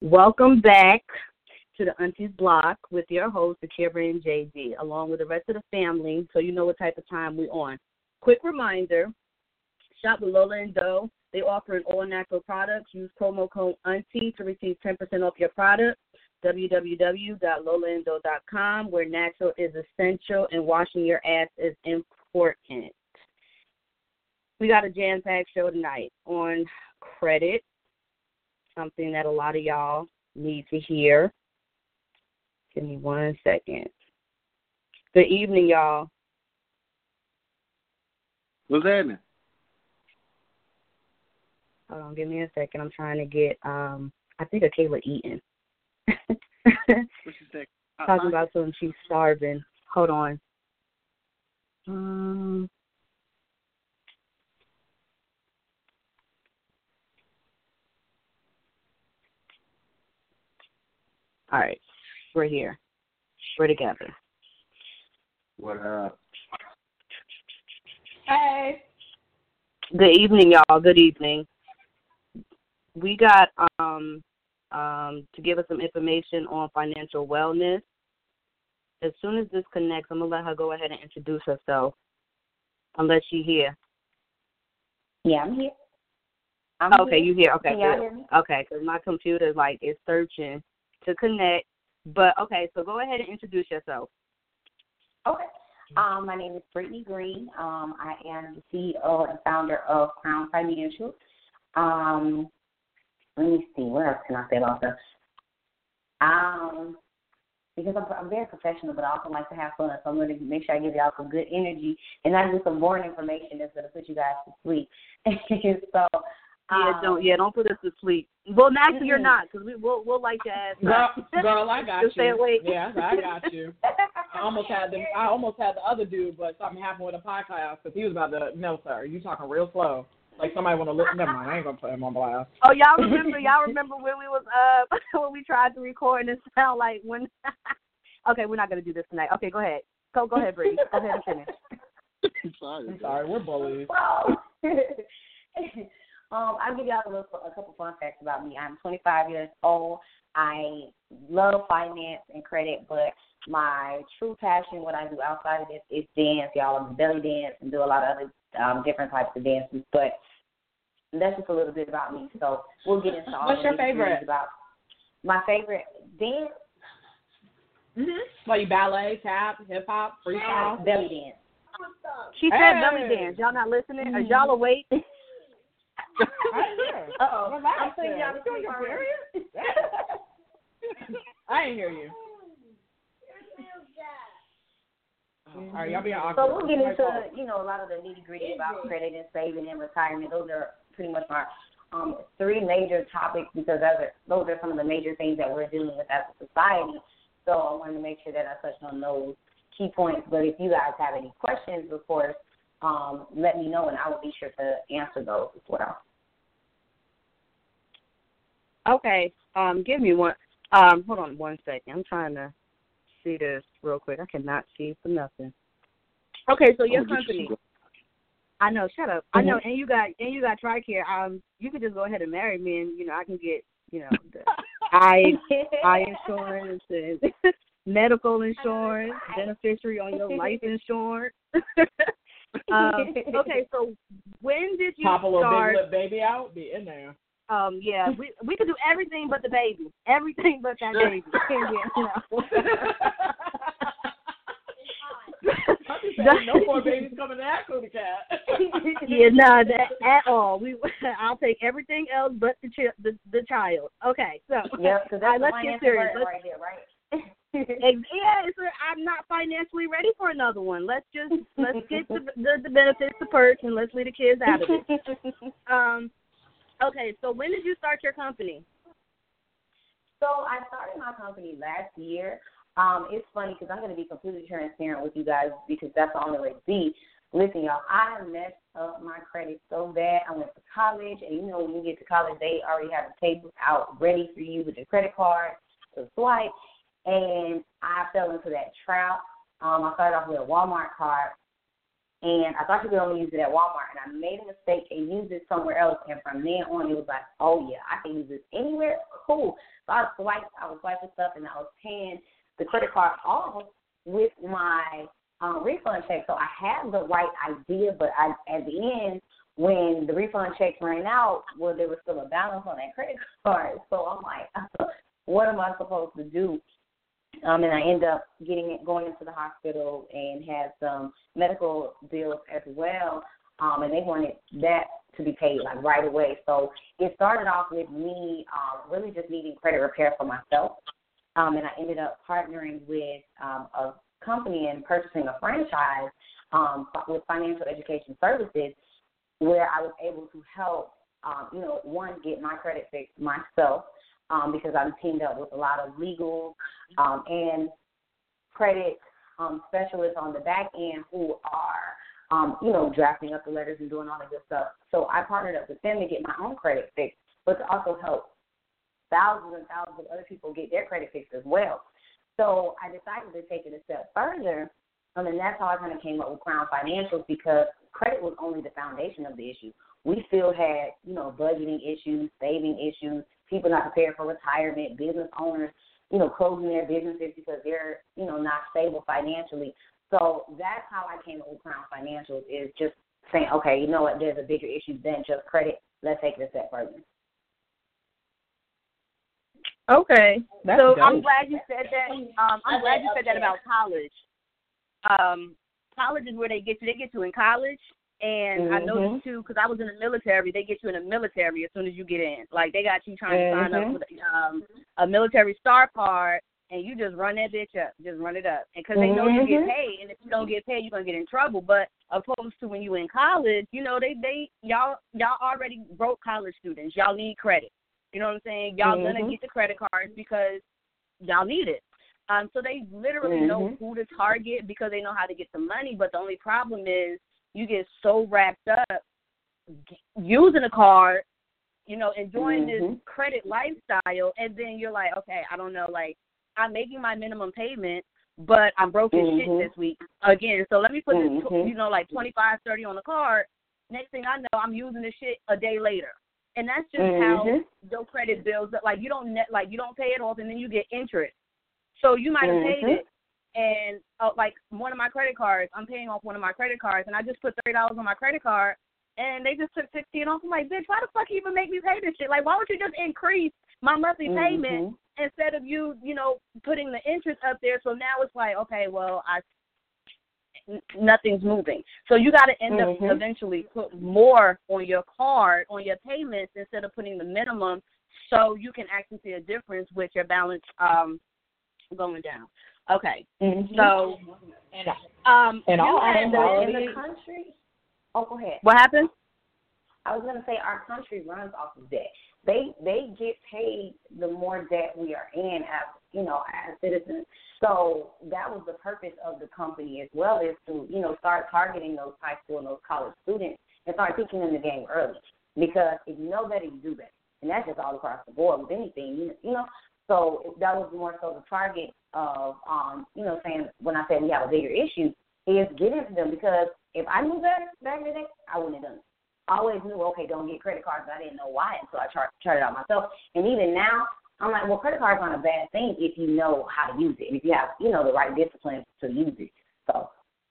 Welcome back to the Auntie's Block with your host, Akira and JD, along with the rest of the family, so you know what type of time we're on. Quick reminder, shop with Lola and Doe. They offer an all-natural products. Use promo code Auntie to receive 10% off your product. www.lolaanddoe.com, where natural is essential and washing your ass is important. We got a jam-packed show tonight on credit, something that a lot of y'all need to hear. Give me 1 second. Good evening, y'all. What's happening? Hold on, give me a second. I'm trying to get, I think of Kayla Eaton. What you say? Talking about something she's starving. Hold on. All right, we're here. We're together. What up? Hey. Good evening, y'all. Good evening. We got to give us some information on financial wellness. As soon as this connects, I'm gonna let her go ahead and introduce herself, unless she's here. Yeah, I'm here. Okay, you here? Okay, Can y'all good. hear me? Okay, because my computer is searching to connect. But okay, so go ahead and introduce yourself. Okay. My name is Brittany Green. I am the CEO and founder of Crown Financial. Let me see, what else can I say about this? Because I'm very professional, but I also like to have fun, so I'm going to make sure I give y'all some good energy and not just some boring information that's going to put you guys to sleep. So, don't put us to sleep. Well, naturally you're not, because we'll like to ask. Girl, I got you. Stay awake. Yeah, I got you. I almost had the other dude, but something happened with a podcast because he was about to. No, sir, you talking real slow. Like somebody want to listen. Never mind, I ain't gonna put him on blast. Oh, y'all remember when we was when we tried to record and it sound like when. Okay, we're not gonna do this tonight. Okay, go ahead. Go ahead, Bree. Go ahead and finish. I'm sorry, we're bullies. I'll give y'all a couple fun facts about me. I'm 25 years old. I love finance and credit, but my true passion, what I do outside of this, is dance. Y'all, I'm belly dance and do a lot of other different types of dances. But that's just a little bit about me. So we'll get into all. What's your favorite? About my favorite dance. Like ballet, tap, hip hop, freestyle, belly dance. She said belly dance. Y'all not listening? Are y'all awake? Uh-oh. I'm saying y'all are serious? I ain't hear you. All right, y'all be awkward. So we'll get into, a lot of the nitty-gritty about credit and saving and retirement. Those are pretty much our three major topics because those are some of the major things that we're dealing with as a society. So I wanted to make sure that I touched on those key points. But if you guys have any questions, of course, let me know, and I will be sure to answer those as well. Okay. Give me one. Hold on 1 second. I'm trying to see this real quick. I cannot see for nothing. Okay, so your company. I know. Shut up. I know. And you got TRICARE. You could just go ahead and marry me, and I can get the eye insurance and medical insurance, beneficiary on your life insurance. Okay, so when did you pop a little start? Big Lip Baby out? Be in there. Yeah, we could do everything but the baby. Everything but that baby. No more babies coming to that cootie cat. Yeah, no, that at all. I'll take everything else but the child. Okay, so yep, let's get serious. Right there, right? Yeah, I'm not financially ready for another one. Let's get the benefits, the perks, and let's leave the kids out of it. Okay, so when did you start your company? So I started my company last year. It's funny because I'm going to be completely transparent with you guys because that's the only way to be. Listen, y'all, I messed up my credit so bad. I went to college, and when you get to college, they already have the tables out ready for you with your credit card to swipe, and I fell into that trap. I started off with a Walmart card, And I thought you could only use it at Walmart, and I made a mistake and used it somewhere else. And from then on, it was like, oh yeah, I can use this anywhere. Cool. So I was swiping stuff, and I was paying the credit card off with my refund check. So I had the right idea, but at the end, when the refund checks ran out, well, there was still a balance on that credit card. So I'm like, what am I supposed to do? And I ended up going into the hospital and had some medical bills as well. And they wanted that to be paid like right away. So it started off with me really just needing credit repair for myself. And I ended up partnering with a company and purchasing a franchise with Financial Education Services, where I was able to help, one, get my credit fixed myself, because I'm teamed up with a lot of legal and credit specialists on the back end who are, drafting up the letters and doing all the good stuff. So I partnered up with them to get my own credit fixed, but to also help thousands and thousands of other people get their credit fixed as well. So I decided to take it a step further, and that's how I kind of came up with Crown Financials, because credit was only the foundation of the issue. We still had, budgeting issues, saving issues, people not prepared for retirement, business owners, closing their businesses because they're, not stable financially. So that's how I came up with Crown Financials, is just saying, okay, you know what, there's a bigger issue than just credit. Let's take it a step further. Okay. That's so dope. I'm glad you said that. I'm glad you said that about college. College is where they get you. They get you in college. And I noticed, too, because I was in the military, they get you in the military as soon as you get in. Like, they got you trying to sign up with a military star card, and you just run that bitch up. Just run it up. And because they know you get paid, and if you don't get paid, you're going to get in trouble. But opposed to when you in college, y'all already broke college students. Y'all need credit. You know what I'm saying? Y'all going to get the credit cards because y'all need it. So they literally know who to target because they know how to get the money. But the only problem is, you get so wrapped up using a card, enjoying this credit lifestyle, and then you're like, okay, I don't know, like, I'm making my minimum payment, but I'm broke as shit this week again. So let me put this, like $25, $30 on the card. Next thing I know, I'm using this shit a day later. And that's just how your credit builds up. Like, you don't pay it off, and then you get interest. So you might have paid it. And, like, one of my credit cards, I'm paying off one of my credit cards, and I just put $30 on my credit card, and they just took $16 off. I'm like, bitch, why the fuck you even make me pay this shit? Like, why would you just increase my monthly payment instead of you, putting the interest up there? So now it's like, okay, well, nothing's moving. So you got to end up eventually put more on your card, on your payments, instead of putting the minimum, so you can actually see a difference with your balance going down. Okay, so in the country. Oh, go ahead. What happened? I was gonna say our country runs off of debt. They get paid the more debt we are in as citizens. So that was the purpose of the company as well, is to start targeting those high school and those college students and start teaching them the game early. Because if you know better, you do better, and that's just all across the board with anything, So that was more so the target of, saying when I said we have a bigger issue, is getting to them. Because if I knew better back in the day, I wouldn't have done it. I always knew, okay, don't get credit cards, but I didn't know why until I charted out myself. And even now, I'm like, well, credit cards aren't a bad thing if you know how to use it, and if you have, the right discipline to use it. So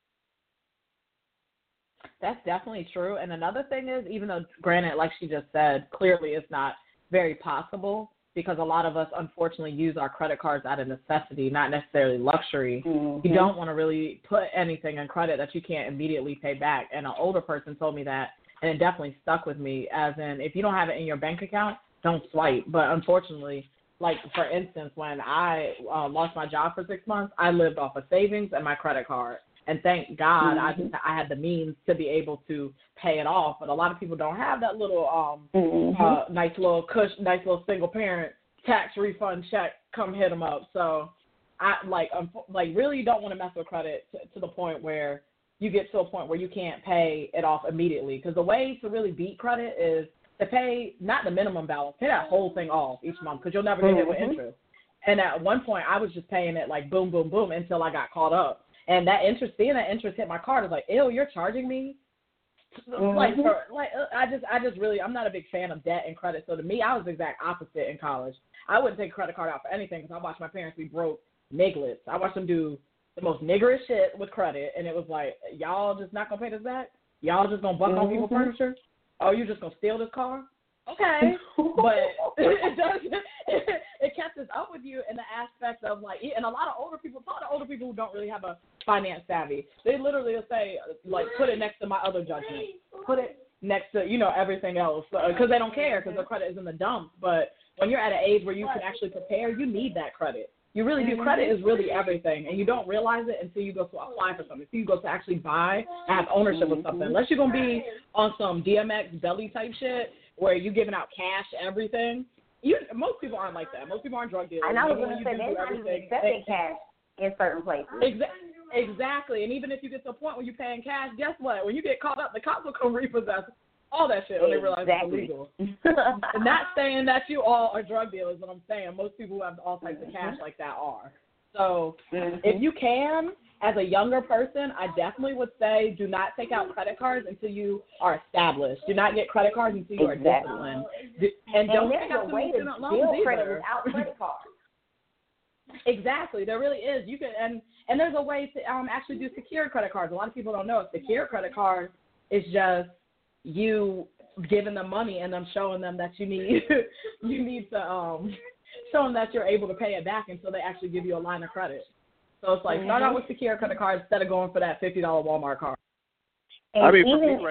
that's definitely true. And another thing is, even though, granted, like she just said, clearly it's not very possible, because a lot of us, unfortunately, use our credit cards out of necessity, not necessarily luxury. You don't want to really put anything in credit that you can't immediately pay back. And an older person told me that, and it definitely stuck with me, as in, if you don't have it in your bank account, don't swipe. But unfortunately, like, for instance, when I lost my job for 6 months, I lived off of savings and my credit card. And thank God I had the means to be able to pay it off. But a lot of people don't have that little nice little single parent tax refund check come hit them up. So I really don't want to mess with credit to the point where you get to a point where you can't pay it off immediately. Because the way to really beat credit is to pay not the minimum balance, pay that whole thing off each month, because you'll never get hit with interest. And at one point, I was just paying it like boom, boom, boom until I got caught up. And that interest, seeing that interest hit my card is like, ew, you're charging me? I just really, I'm not a big fan of debt and credit. So to me, I was the exact opposite in college. I wouldn't take a credit card out for anything because I watched my parents be broke nigglets. I watched them do the most niggerish shit with credit, and it was like, y'all just not going to pay this back? Y'all just going to buck on people's furniture? Oh, you just going to steal this car? Okay. But it catches up with you in the aspect of, like, and a lot of older people, talk to older people who don't really have a finance savvy, they literally will say, like, put it next to my other judgment. Put it next to, everything else. Because they don't care because their credit is in the dumps. But when you're at an age where you can actually prepare, you need that credit. You really do. Credit is really everything, and you don't realize it until you go to apply for something. Until you go to actually buy and have ownership of something. Unless you're going to be on some DMX belly type shit where you're giving out cash, everything. Most people aren't like that. Most people aren't drug dealers. And I was going to say, they're not even accepting cash in certain places. Exactly. And even if you get to a point where you're paying cash, guess what? When you get caught up, the cops will come repossess all that shit when they realize it's illegal. Not saying that you all are drug dealers, but I'm saying most people who have all types of cash like that are. So if you can, as a younger person, I definitely would say do not take out credit cards until you are established. Do not get credit cards until you are disciplined. And don't take out student loans either. Credit without credit cards. Exactly, there really is. You can, and there's a way to actually do secured credit cards. A lot of people don't know a secured credit card is just you giving them money and them showing them that you need to show them that you're able to pay it back until they actually give you a line of credit. So it's like start out with secured credit cards instead of going for that $50 Walmart card. And I mean,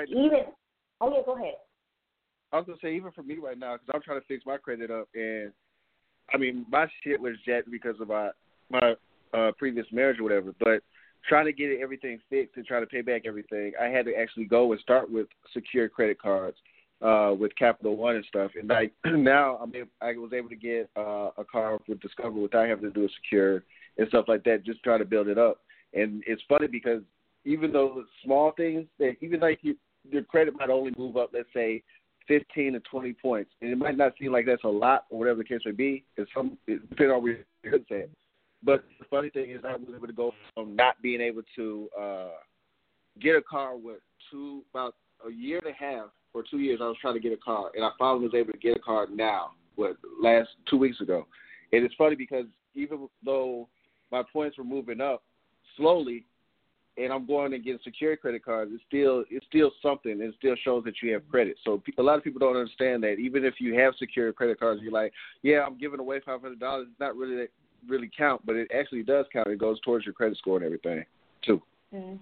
oh yeah, go ahead. I was gonna say even for me right now because I'm trying to fix my credit up, and I mean my shit was jacked because of my previous marriage or whatever, but trying to get everything fixed and trying to pay back everything, I had to actually go and start with secured credit cards with Capital One and stuff. And now I was able to get a card with Discover without having to do a secure and stuff like that, just trying to build it up. And it's funny because even though small things, that even like your credit might only move up, let's say, 15 to 20 points. And it might not seem like that's a lot or whatever the case may be. It depends on where you're at. But the funny thing is I was able to go from not being able to get a car with about a year and a half or 2 years I was trying to get a car, and I finally was able to get a car now, 2 weeks ago. And it's funny because even though my points were moving up slowly and I'm going and getting secured credit cards, it's still something. It still shows that you have credit. So a lot of people don't understand that even if you have secured credit cards, you're like, yeah, I'm giving away $500. It's not really count, but it actually does count. It goes towards your credit score and everything too. And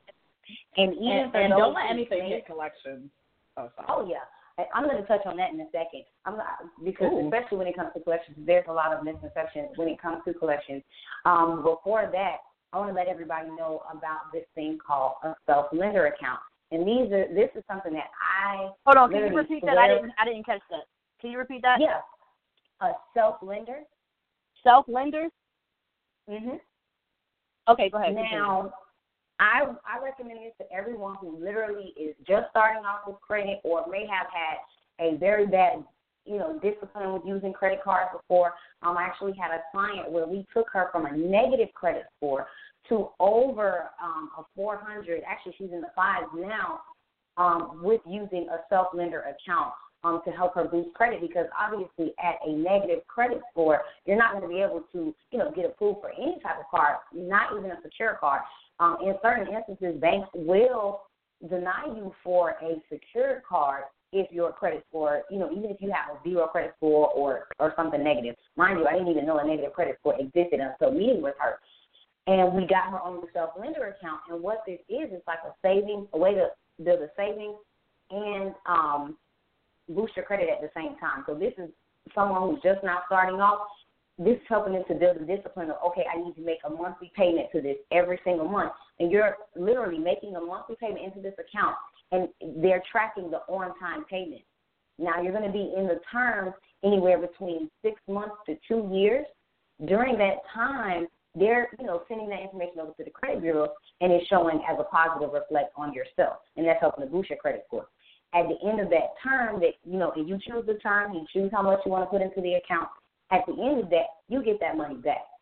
don't let anything hit collections. Oh yeah, I'm going to touch on that in a second. Because especially when it comes to collections, there's a lot of misconceptions when it comes to collections. Before that, I want to let everybody know about this thing called a self-lender account. And this is something that I hold on. Can you repeat that? I didn't catch that. Can you repeat that? Yeah, a self-lender. Self-lender? Mhm. Okay, go ahead. Now, I recommend this to everyone who literally is just starting off with credit or may have had a very bad, discipline with using credit cards before. I actually had a client where we took her from a negative credit score to over a 400. Actually, she's in the 5s now with using a self-lender account to help her boost credit, because obviously at a negative credit score, you're not going to be able to, get approved for any type of card, not even a secure card. In certain instances, banks will deny you for a secured card if your credit score, even if you have a 0 credit score or something negative. Mind you, I didn't even know a negative credit score existed until meeting with her. And we got her on the self-lender account. And what this is like a way to build a savings and boost your credit at the same time. So this is someone who's just now starting off. This is helping them to build a discipline of, okay, I need to make a monthly payment to this every single month. And you're literally making a monthly payment into this account, and they're tracking the on-time payment. Now, you're going to be in the term anywhere between 6 months to 2 years. During that time, they're, sending that information over to the credit bureau, and it's showing as a positive reflect on yourself, and that's helping to boost your credit score. At the end of that term, that if you choose the term, you choose how much you want to put into the account. At the end of that, you get that money back.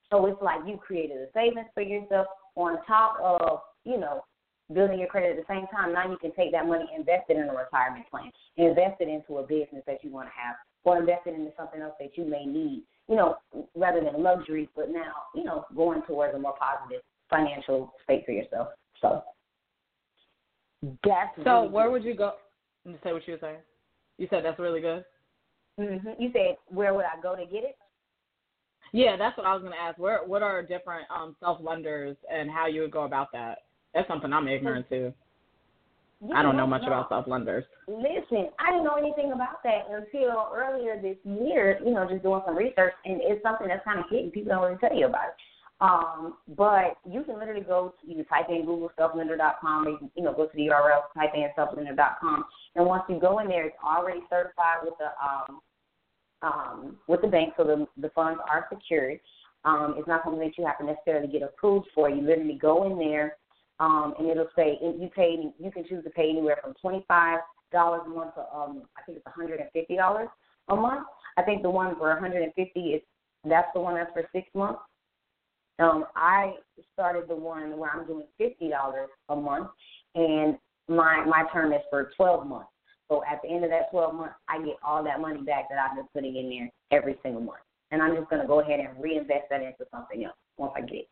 So it's like you created a savings for yourself on top of, building your credit at the same time. Now you can take that money, invest it in a retirement plan, invest it into a business that you want to have, or invest it into something else that you may need, rather than luxuries, but now, going towards a more positive financial state for yourself. So that's really where would you go? Say what you were saying. You said that's really good? Mm-hmm. You said, where would I go to get it? Yeah, that's what I was going to ask. What are different self-lenders and how you would go about that? That's something I'm ignorant to. I don't know much about self-lenders. Listen, I didn't know anything about that until earlier this year, just doing some research, and it's something that's kind of hidden. People don't really tell you about it. But you can literally you can type in Google selflender.com, or you can, go to the URL, type in selflender.com, and once you go in there, it's already certified with the bank, so the funds are secured. It's not something that you have to necessarily get approved for. You literally go in there, and it'll say you can choose to pay anywhere from $25 a month to I think it's $150 a month. I think the one for $150 that's the one that's for 6 months. I started the one where I'm doing $50 a month, and my term is for 12 months. So at the end of that 12 months, I get all that money back that I've been putting in there every single month. And I'm just going to go ahead and reinvest that into something else once I get it.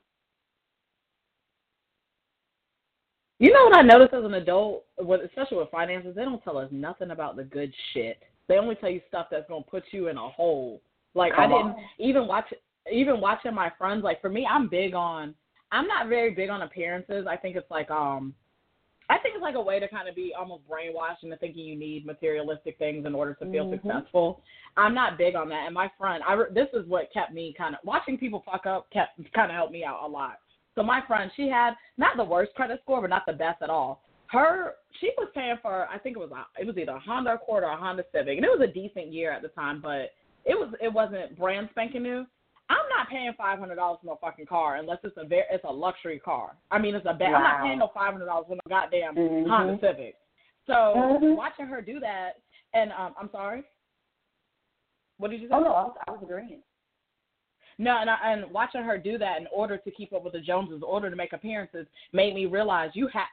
You know what I noticed as an adult, especially with finances, they don't tell us nothing about the good shit. They only tell you stuff that's going to put you in a hole. Like, I didn't even watching my friends. Like, for me, I'm not very big on appearances. I think it's like a way to kind of be almost brainwashed into thinking you need materialistic things in order to feel successful. I'm not big on that. And my friend, this is what kept me watching people fuck up kind of helped me out a lot. So my friend, she had not the worst credit score, but not the best at all. She was paying for, I think it was either a Honda Accord or a Honda Civic, and it was a decent year at the time, but it wasn't brand spanking new. I'm not paying $500 for no fucking car unless it's a luxury car. I mean, it's a bad. Wow. I'm not paying no $500 for no goddamn Honda Civic. So watching her do that, and I'm sorry. What did you say? Oh no, I was agreeing. No, and watching her do that in order to keep up with the Joneses, in order to make appearances, made me realize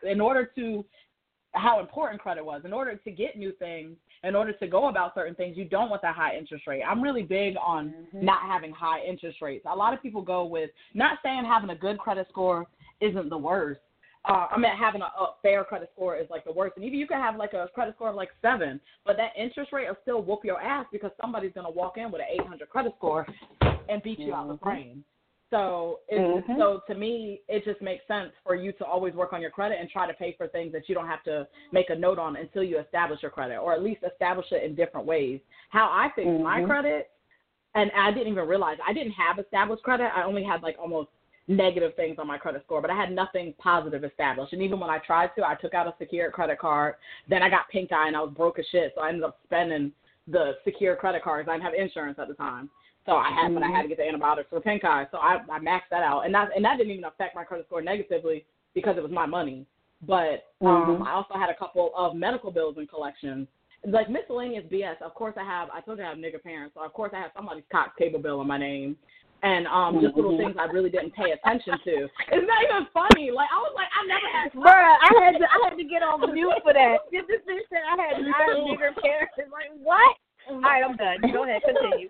how important credit was. In order to get new things, in order to go about certain things, you don't want that high interest rate. I'm really big on not having high interest rates. A lot of people go with, not saying having a good credit score isn't the worst. Having a fair credit score is like the worst. And even you can have like a credit score of like 7, but that interest rate will still whoop your ass because somebody's going to walk in with an 800 credit score and beat you out the frame. So so to me, it just makes sense for you to always work on your credit and try to pay for things that you don't have to make a note on until you establish your credit, or at least establish it in different ways. How I fixed my credit, and I didn't even realize I didn't have established credit. I only had like almost negative things on my credit score, but I had nothing positive established. And even when I tried to, I took out a secured credit card. Then I got pink eye and I was broke as shit, so I ended up spending the secured credit cards. I didn't have insurance at the time. So I had to get the antibiotics for pink eye. So I maxed that out. And that didn't even affect my credit score negatively because it was my money. But I also had a couple of medical bills in collections. Like miscellaneous BS. Of course I told you I have nigger parents. So of course I have somebody's Cox cable bill on my name. And just little things I really didn't pay attention to. It's not even funny. Like I was like, I never had. Bruh, I had to get on mute for that. This bitch said I had nigger parents. Like what? All right, I'm done. Go ahead, continue.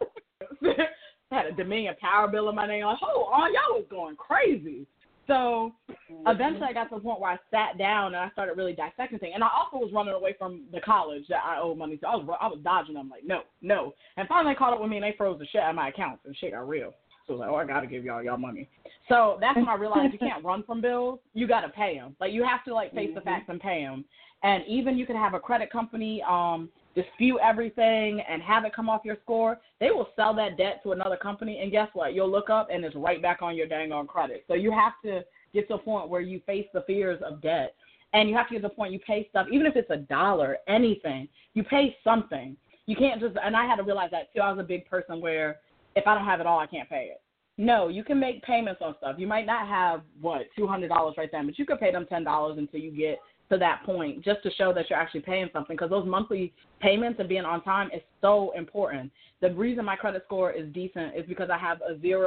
I had a Dominion power bill in my name. Like, hold on, y'all was going crazy. So eventually I got to the point where I sat down and I started really dissecting things. And I also was running away from the college that I owed money to. I was dodging them like, no. And finally they caught up with me and they froze the shit out of my accounts and shit got real. So I was like, I got to give y'all money. So that's when I realized you can't run from bills. You got to pay them. Like, you have to, like, face the facts and pay them. And even you can have a credit company dispute everything and have it come off your score. They will sell that debt to another company, and guess what? You'll look up, and it's right back on your dang on credit. So you have to get to a point where you face the fears of debt. And you have to get to the point you pay stuff, even if it's $1, anything, you pay something. You can't just, and I had to realize that, too. I was a big person where if I don't have it all, I can't pay it. No, you can make payments on stuff. You might not have, $200 right then, but you could pay them $10 until you get to that point just to show that you're actually paying something, because those monthly payments and being on time is so important. The reason my credit score is decent is because I have a 0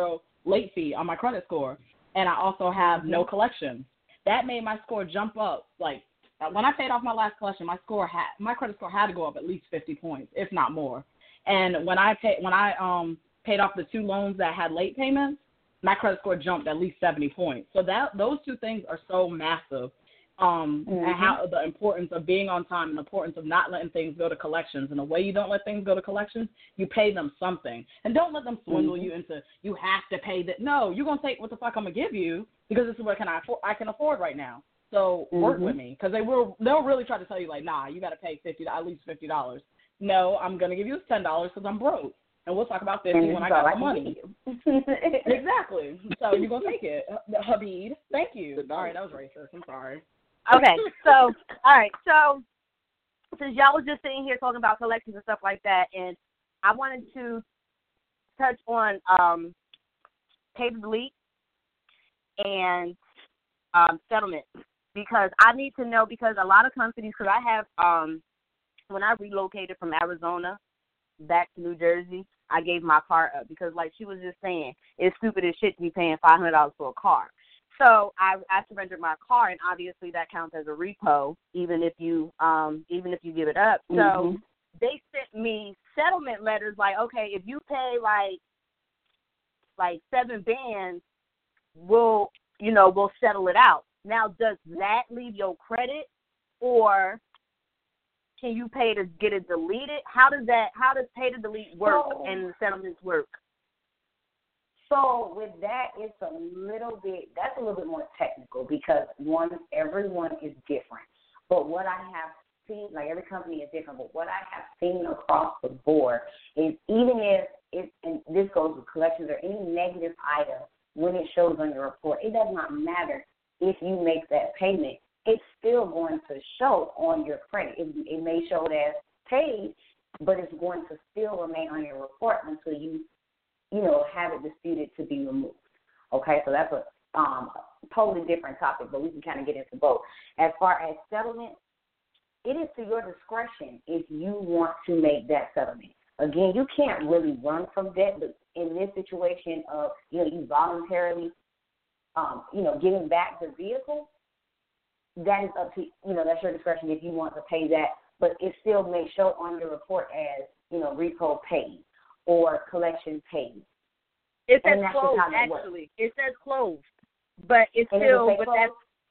late fee on my credit score, and I also have no collections. That made my score jump up. Like, when I paid off my last collection, my credit score had to go up at least 50 points, if not more. And when I paid off the 2 loans that had late payments, my credit score jumped at least 70 points. So those 2 things are so massive. And how the importance of being on time and the importance of not letting things go to collections. And the way you don't let things go to collections, you pay them something. And don't let them swindle you into, you have to pay that. No, you're going to take what the fuck I'm going to give you because this is what I can afford right now. So work with me, because they'll really try to tell you, like, nah, you got to pay at least $50. No, I'm going to give you $10 because I'm broke. And we'll talk about 50 when I got the money. Exactly. So you're going to take it. Habib, thank you. All right, that was racist. I'm sorry. Okay, so, all right, so since y'all was just sitting here talking about collections and stuff like that, and I wanted to touch on pay to delete and settlement, because I need to know, because a lot of companies, because I have, when I relocated from Arizona back to New Jersey, I gave my car up because, like she was just saying, it's stupid as shit to be paying $500 for a car. So I surrendered my car, and obviously that counts as a repo, even if you give it up. So they sent me settlement letters like, okay, if you pay like 7 bands, we'll settle it out. Now, does that leave your credit, or can you pay to get it deleted? How does pay to delete work and the settlements work? So with that, that's a little bit more technical, because everyone is different. But what I have seen, like every company is different, but what I have seen across the board is, even if and this goes with collections or any negative item, when it shows on your report, it does not matter if you make that payment. It's still going to show on your credit. It may show it as paid, but it's going to still remain on your report until you have it disputed to be removed. Okay, so that's a totally different topic, but we can kind of get into both. As far as settlement, it is to your discretion if you want to make that settlement. Again, you can't really run from debt, but in this situation of, you voluntarily, giving back the vehicle, that is up to, that's your discretion if you want to pay that, but it still may show on your report as, repo paid or collection paid. It says closed, actually. It says closed, but it's still, but that's,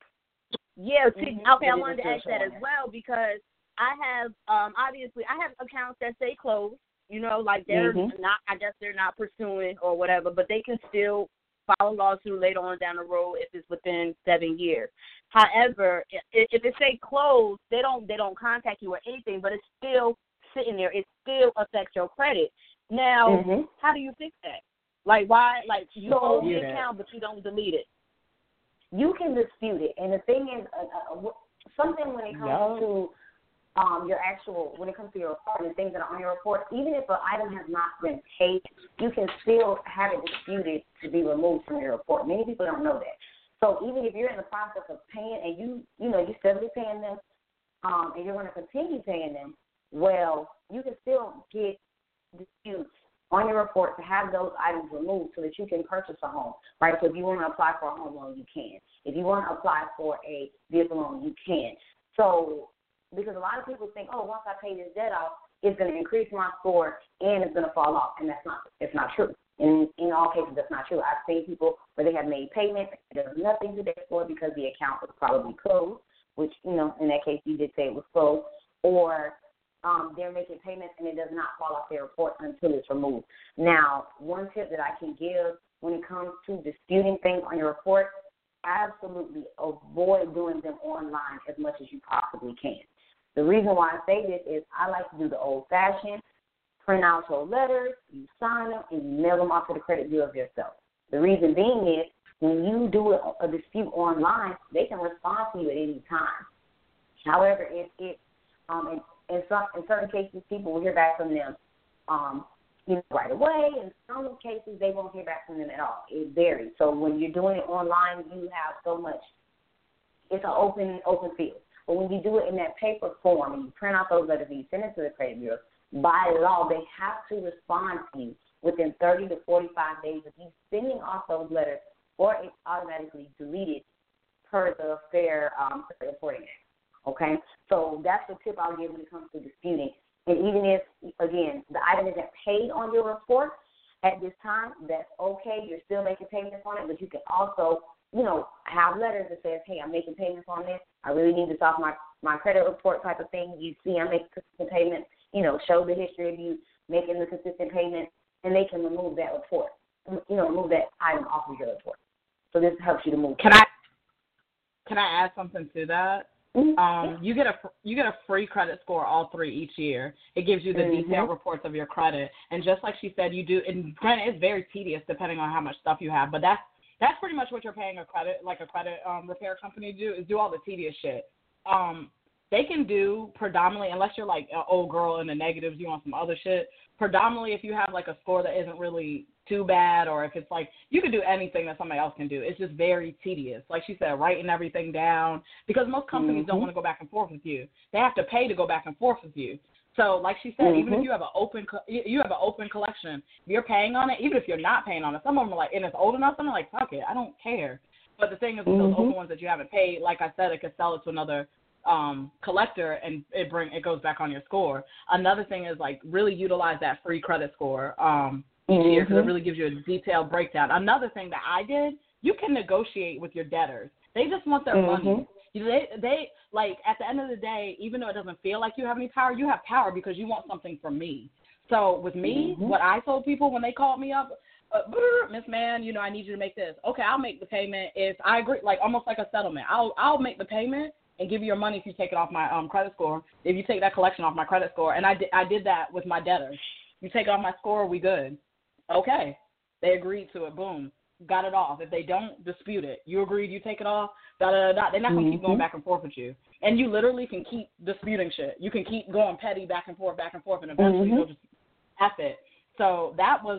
yeah, see, okay, I wanted to ask that as well, because I have, obviously, I have accounts that say closed, like they're not, I guess they're not pursuing or whatever, but they can still file a lawsuit later on down the road if it's within 7 years. However, if it say closed, they don't contact you or anything, but it's still sitting there. It still affects your credit. Now, how do you fix that? Like, why? Like, you hold the account, but you don't delete it. You can dispute it, and the thing is, something when it comes to your actual, when it comes to your report and things that are on your report, even if an item has not been paid, you can still have it disputed to be removed from your report. Many people don't know that. So even if you're in the process of paying and you're steadily paying them, and you're going to continue paying them, well, you can still get disputes on your report to have those items removed so that you can purchase a home, right? So if you want to apply for a home loan, you can. If you want to apply for a vehicle loan, you can. So, because a lot of people think, once I pay this debt off, it's going to increase my score and it's going to fall off, and it's not true. In all cases, that's not true. I've seen people where they have made payments, there's nothing to their score because the account was probably closed, which, in that case, you did say it was closed, or they're making payments and it does not fall off their report until it's removed. Now, one tip that I can give when it comes to disputing things on your report, absolutely avoid doing them online as much as you possibly can. The reason why I say this is I like to do the old-fashioned, print out your letters, you sign them, and you mail them off to the credit bureaus yourself. The reason being is when you do a dispute online, they can respond to you at any time. However, in certain cases, people will hear back from them right away. In some cases, they won't hear back from them at all. It varies. So when you're doing it online, you have so much. It's an open field. But when you do it in that paper form and you print out those letters and you send it to the credit bureau, by law, they have to respond to you within 30 to 45 days of you sending off those letters, or it's automatically deleted per the Fair Credit Reporting Act. Okay? So that's the tip I'll give when it comes to disputing. And even if, again, the item isn't paid on your report at this time, that's okay. You're still making payments on it, but you can also, have letters that says, hey, I'm making payments on this. I really need this off my credit report type of thing. You see I'm making consistent payments, show the history of you making the consistent payments, and they can remove that report, remove that item off of your report. So this helps you to move. Can I add something to that? Mm-hmm. You get a free credit score, all three each year. It gives you the detailed reports of your credit, and just like she said, you do. And granted, it's very tedious depending on how much stuff you have, but that's pretty much what you're paying a credit repair company to do, is do all the tedious shit. They can do predominantly, unless you're like an old girl in the negatives, you want some other shit. Predominantly, if you have like a score that isn't really too bad, or if it's like you can do anything that somebody else can do. It's just very tedious. Like she said, writing everything down, because most companies don't want to go back and forth with you. They have to pay to go back and forth with you. So, like she said, even if you have an open collection, if you're paying on it, even if you're not paying on it, some of them are like, and it's old enough, and I'm like, fuck it, I don't care. But the thing is, with those open ones that you haven't paid, like I said, it could sell it to another collector, and it goes back on your score. Another thing is like really utilize that free credit score each year, because it really gives you a detailed breakdown. Another thing that I did, you can negotiate with your debtors. They just want their money. They like, at the end of the day, even though it doesn't feel like you have any power, you have power because you want something from me. So with me, what I told people when they called me up, Miss Man, I need you to make this. Okay, I'll make the payment if I agree, like almost like a settlement. I'll make the payment and give you your money if you take it off my credit score. If you take that collection off my credit score, and I did that with my debtors. You take it off my score, we good. Okay, they agreed to it. Boom, got it off. If they don't, dispute it. You agreed, you take it off. Da da da. They're not gonna keep going back and forth with you, and you literally can keep disputing shit. You can keep going petty back and forth, and eventually you'll just F it. So that was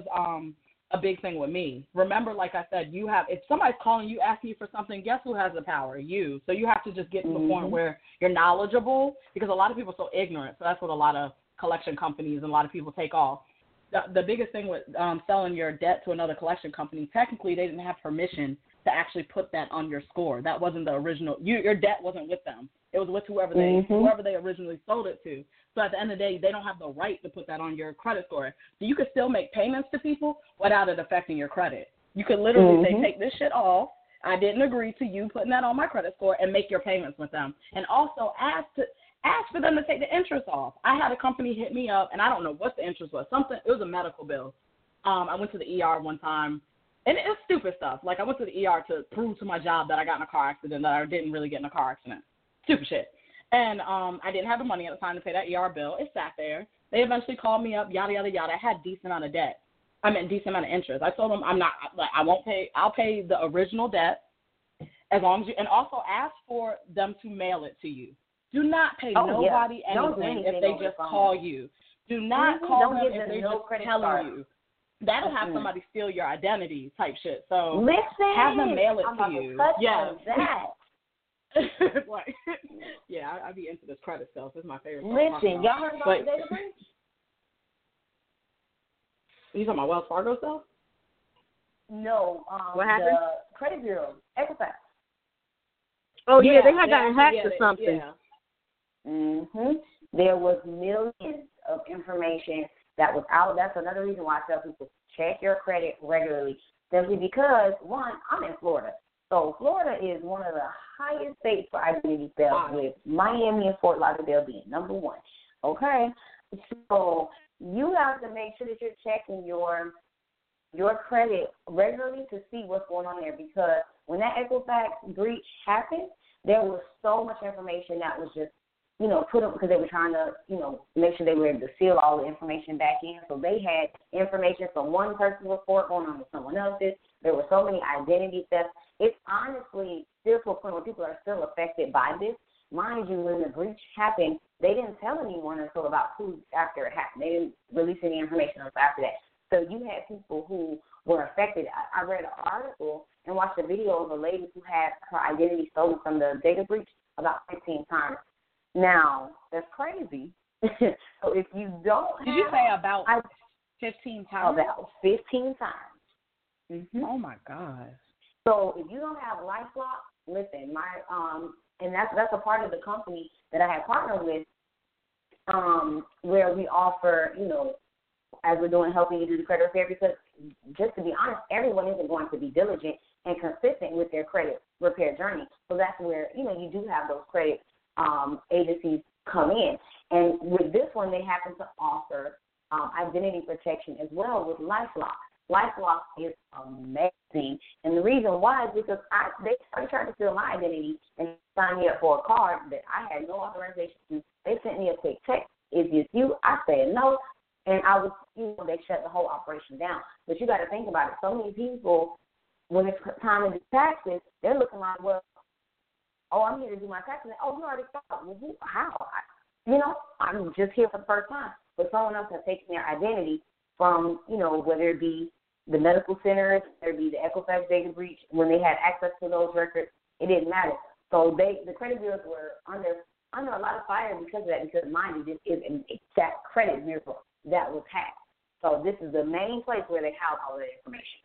a big thing with me. Remember, like I said, if somebody's calling you asking you for something, guess who has the power? You. So you have to just get to the point where you're knowledgeable, because a lot of people are so ignorant. So that's what a lot of collection companies and a lot of people take off. The biggest thing with selling your debt to another collection company, technically they didn't have permission to actually put that on your score. That wasn't the original. Your debt wasn't with them. It was with whoever they originally sold it to. So at the end of the day, they don't have the right to put that on your credit score. So you could still make payments to people without it affecting your credit. You could literally say, take this shit off. I didn't agree to you putting that on my credit score, and make your payments with them. And also ask for them to take the interest off. I had a company hit me up, and I don't know what the interest was. It was a medical bill. I went to the ER one time, and it was stupid stuff. Like, I went to the ER to prove to my job that I got in a car accident, that I didn't really get in a car accident. Stupid shit. And I didn't have the money at the time to pay that ER bill. It sat there. They eventually called me up, yada, yada, yada. I had a decent amount of debt. Decent amount of interest. I told them I won't pay. I'll pay the original debt as long as you, and also ask for them to mail it to you. Do not pay nobody anything if they just call you. Do not call them if they're just telling you. That'll have somebody steal your identity type shit. So have them mail it to you. Yeah. Like, yeah, I'd be into this credit stuff. It's my favorite. Listen, y'all heard about the data breach? You talking about Wells Fargo stuff? No. What happened? The credit bureau, Equifax. Oh yeah, they had gotten hacked or something. Yeah. There was millions of information that was out. That's another reason why I tell people check your credit regularly. Simply because, one, I'm in Florida. So Florida is one of the highest states for identity theft, with Miami and Fort Lauderdale being number one. Okay? So you have to make sure that you're checking your credit regularly to see what's going on there, because when that Equifax breach happened, there was so much information that was just, put up, because they were trying to, make sure they were able to seal all the information back in. So they had information from one person's report going on to someone else's. There were so many identity thefts. It's honestly still to a point where people are still affected by this. Mind you, when the breach happened, they didn't tell anyone until about 2 weeks after it happened. They didn't release any information until after that. So you had people who were affected. I read an article and watched a video of a lady who had her identity stolen from the data breach about 15 times. Now, that's crazy. So if you don't Did you say about 15 times? About 15 times. Mm-hmm. Oh, my God. So if you don't have LifeLock, listen, and that's a part of the company that I have partnered with, where we offer, as we're doing, helping you do the credit repair, because just to be honest, everyone isn't going to be diligent and consistent with their credit repair journey. So that's where, you do have those credit agencies come in. And with this one, they happen to offer identity protection as well with LifeLock. LifeLock is amazing. And the reason why is because they tried to steal my identity and sign me up for a card that I had no authorization to. They sent me a quick text. Is this you? I said no. And I was, they shut the whole operation down. But you got to think about it. So many people, when it's time to do taxes, they're looking like, well, I'm here to do my taxes. Oh, you already thought. Well, how? I'm just here for the first time. But someone else has taken their identity from, whether it be the medical centers, whether it be the Equifax data breach, when they had access to those records, it didn't matter. So the credit bureaus were under a lot of fire because of that, because mind you, this is an exact credit bureau that was hacked. So this is the main place where they house all that information.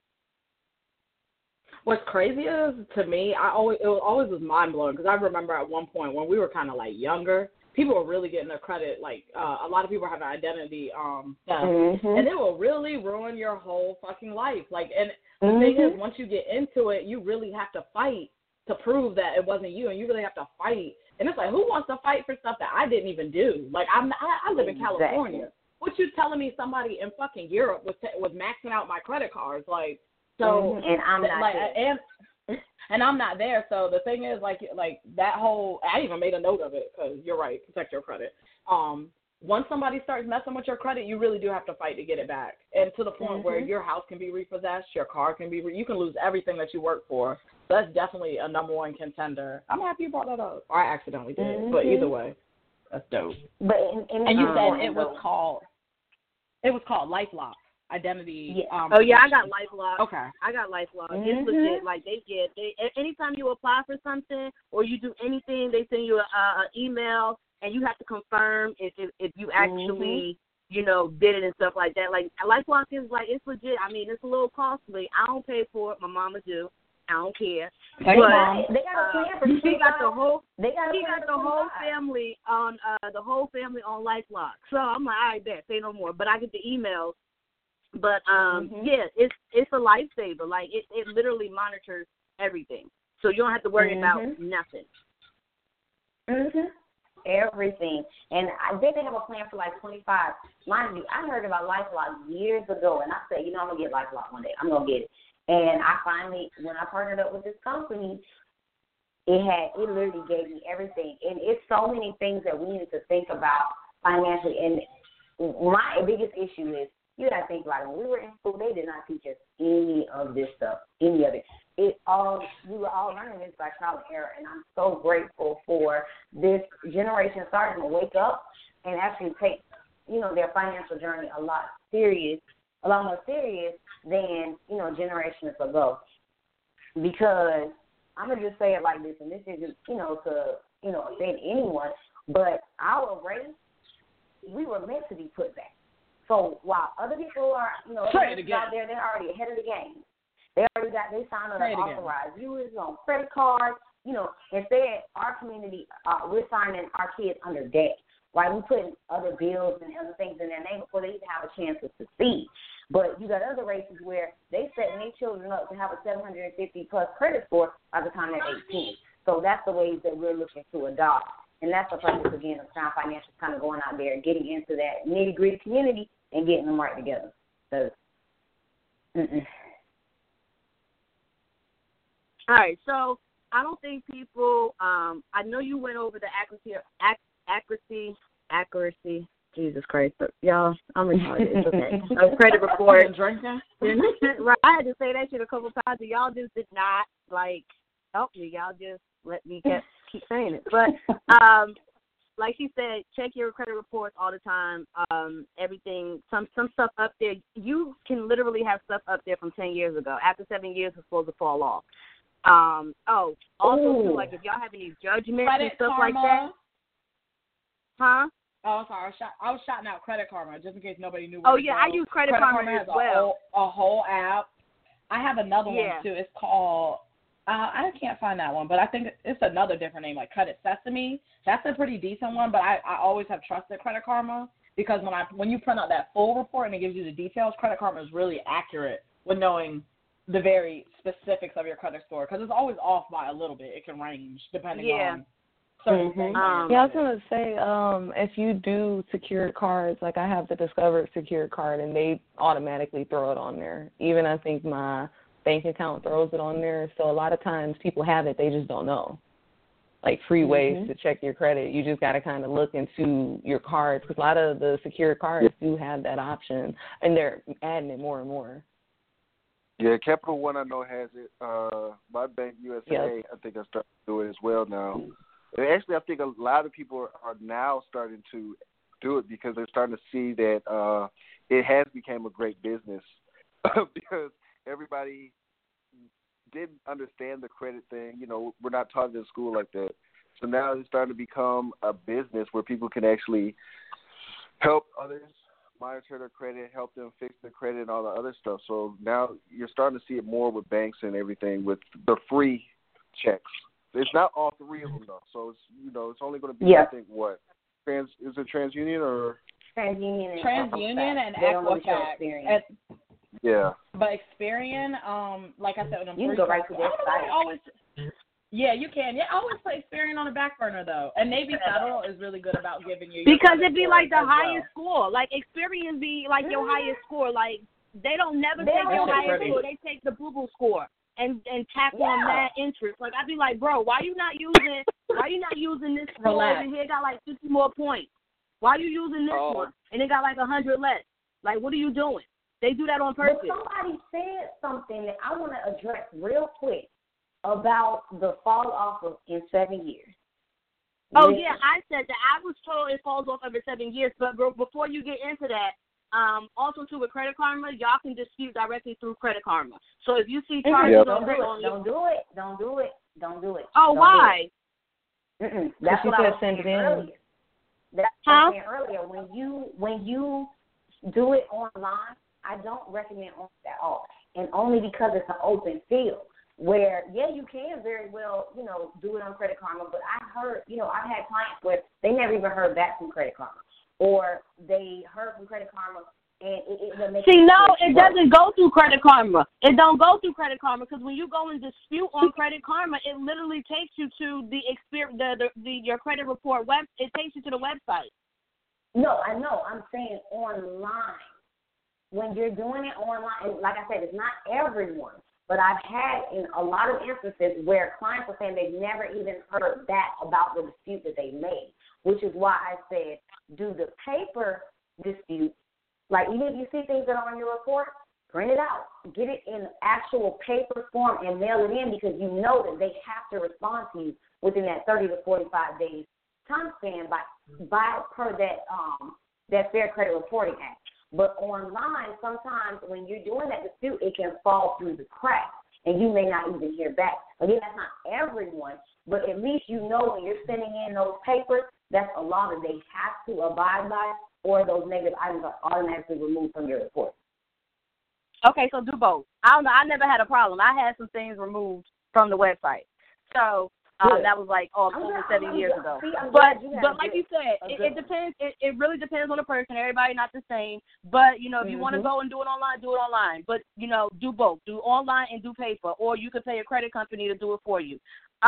What's crazy is, to me, it always was mind-blowing, because I remember at one point when we were kind of like younger, people were really getting their credit, like a lot of people have an identity theft, and it will really ruin your whole fucking life. Like, and the thing is, once you get into it, you really have to fight to prove that it wasn't you, and you really have to fight. And it's like, who wants to fight for stuff that I didn't even do? Like, I live in California. What you telling me somebody in fucking Europe was maxing out my credit cards? Like, so and I'm not like, there. And I'm not there. So the thing is, like that whole, I even made a note of it, because you're right, protect your credit. Once somebody starts messing with your credit, you really do have to fight to get it back. And to the point where your house can be repossessed, your car can be, you can lose everything that you work for. So that's definitely a number one contender. I'm happy you brought that up. Or I accidentally did. But either way, that's dope. But and you said it was called LifeLock. Identity. Yeah. I got LifeLock. Okay. I got LifeLock. It's legit. Like they anytime you apply for something or you do anything, they send you an email and you have to confirm if you actually did it and stuff like that. Like LifeLock is like, it's legit. I mean, it's a little costly. I don't pay for it. My mama do. I don't care. But they got a plan for she got the whole family on LifeLock. So I'm like, all right, bet, say no more. But I get the emails. But it's a lifesaver. Like it literally monitors everything, so you don't have to worry about nothing. Everything. And I think they have a plan for like 25. Mind you, I heard about LifeLock years ago, and I said, I'm gonna get LifeLock one day. I'm gonna get it. And I finally, when I partnered up with this company, it literally gave me everything. And it's so many things that we needed to think about financially. And my biggest issue is, you got to think about it. When we were in school, they did not teach us any of this stuff, any of it. We were all learning this by trial and error, and I'm so grateful for this generation starting to wake up and actually take, their financial journey a lot more serious than, generations ago. Because I'm going to just say it like this, and this isn't, to, offend anyone, but our race, we were meant to be put back. So while other people are, out there, they're already ahead of the game. They signed on an authorized users on credit cards. Instead, our community, we're signing our kids under debt. Right? We're putting other bills and other things in their name before they even have a chance to succeed. But you got other races where they setting their children up to have a 750-plus credit score by the time they're 18. So that's the ways that we're looking to adopt. And that's the purpose, again, of Sound Financial, kind of going out there and getting into that nitty-gritty community and getting them right together. So, All right, so I don't think people, I know you went over the accuracy, Jesus Christ, but y'all, I'm retarded. It's okay. Credit report. Right, I had to say that shit a couple times, and y'all just did not, help me. Y'all just let me keep saying it. But, like she said, check your credit reports all the time. Everything, some stuff up there. You can literally have stuff up there from 10 years ago. After 7 years, it's supposed to fall off. Also, too, like if y'all have any judgments and stuff like that. Huh? Oh, sorry. I was shouting out Credit Karma just in case nobody knew. Oh yeah, I use Credit Karma as well. A whole app. I have another one too. It's called. I can't find that one, but I think it's another different name, like Credit Sesame. That's a pretty decent one, but I always have trusted Credit Karma because when you print out that full report and it gives you the details, Credit Karma is really accurate with knowing the very specifics of your credit score because it's always off by a little bit. It can range depending on certain things. I was going to say, if you do secured cards, like I have the Discover secured card, and they automatically throw it on there. Even I think my bank account throws it on there. So a lot of times people have it, they just don't know. Like free ways to check your credit. You just got to kind of look into your cards because a lot of the secured cards do have that option, and they're adding it more and more. Yeah, Capital One I know has it. My bank, USA, I think I started to do it as well now. And actually, I think a lot of people are now starting to do it because they're starting to see that it has become a great business because everybody didn't understand the credit thing. You know, we're not taught it in school like that. So now it's starting to become a business where people can actually help others monitor their credit, help them fix their credit and all the other stuff. So now you're starting to see it more with banks and everything with the free checks. It's not all three of them though. So it's it's only going to be I think what is it TransUnion or TransUnion and Equifax. Yeah. But Experian, like I said, you can go right to their site. Yeah, you can. Yeah, I always put Experian on the back burner though, and Navy Federal is really good about giving you because it be like the highest score. Like Experian be like your highest score. Like they don't never take your highest score. They take the boo-boo score and tack on that interest. Like I'd be like, bro, why you not using this score over here? Got like 50 more points. Why you using this one and it got like 100 less? Like what are you doing? They do that on purpose. But somebody said something that I want to address real quick about the fall off in 7 years. Oh, yeah, I said that. I was told it falls off every 7 years. But before you get into that, also, too, with Credit Karma, y'all can dispute directly through Credit Karma. So if you see charges Don't do it. Oh, why? That's what I was saying earlier. That's what I was saying earlier. When you do it online, I don't recommend on at all, and only because it's an open field where, you can very well, do it on Credit Karma, but I heard, I've had clients where they never even heard back from Credit Karma, or they heard from Credit Karma, and it makes it doesn't go through Credit Karma. It don't go through Credit Karma because when you go and dispute on Credit Karma, it literally takes you to your credit report web. It takes you to the website. No, I know. I'm saying online. When you're doing it online, like I said, it's not everyone, but I've had in a lot of instances where clients are saying they've never even heard back about the dispute that they made, which is why I said do the paper dispute. Like even if you see things that are on your report, print it out, get it in actual paper form and mail it in because you know that they have to respond to you within that 30 to 45 days time span by per that Fair Credit Reporting Act. But online, sometimes when you're doing that dispute, it can fall through the cracks, and you may not even hear back. Again, that's not everyone, but at least you know when you're sending in those papers, that's a law that they have to abide by, or those negative items are automatically removed from your report. Okay, so do both. I don't know. I never had a problem. I had some things removed from the website. So that was like over 7 years ago. But like you said, it depends. It really depends on the person. Everybody not the same. But, if you want to go and do it online. But, do both. Do online and do paper. Or you could pay a credit company to do it for you.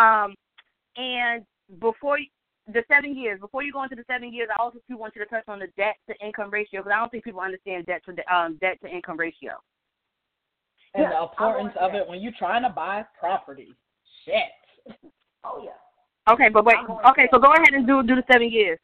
And before the 7 years, before you go into the 7 years, I also too want you to touch on the debt-to-income ratio because I don't think people understand debt-to-income ratio. And the importance of it when you're trying to buy property. Shit. Oh, yeah. Okay, but wait. Okay, so go ahead and do the 7 years.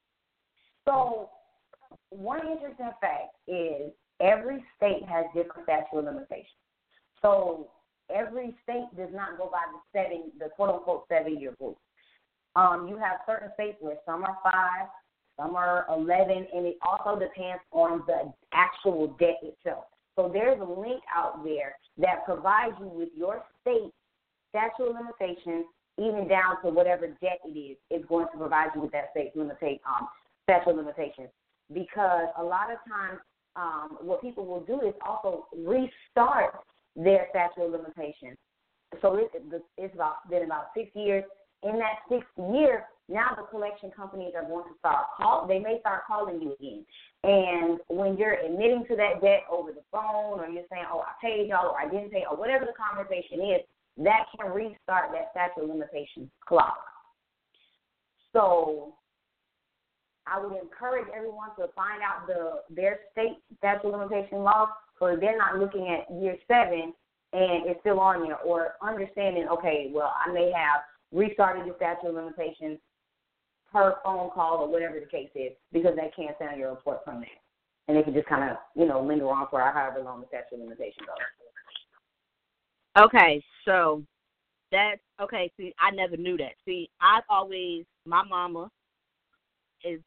So one interesting fact is every state has different statute of limitations. So every state does not go by the quote-unquote 7-year rule. You have certain states where some are 5, some are 11, and it also depends on the actual debt itself. So there's a link out there that provides you with your state statute of limitations, even down to whatever debt it is, it's going to provide you with that state statute of limitations, because a lot of times what people will do is also restart their statute of limitations. So it's been about 6 years. In that 6th year, now the collection companies are going to they may start calling you again. And when you're admitting to that debt over the phone, or you're saying, oh, I paid y'all, or I didn't pay, or whatever the conversation is, that can restart that statute of limitations clock. So I would encourage everyone to find out their state statute of limitation law, so they're not looking at year 7 and it's still on there, or understanding, okay, well, I may have restarted the statute of limitations per phone call or whatever the case is, because they can't send your report from there. And they can just kind of, linger on for however long the statute of limitations goes. Okay, so that's, okay, see, I never knew that. See, my mama is,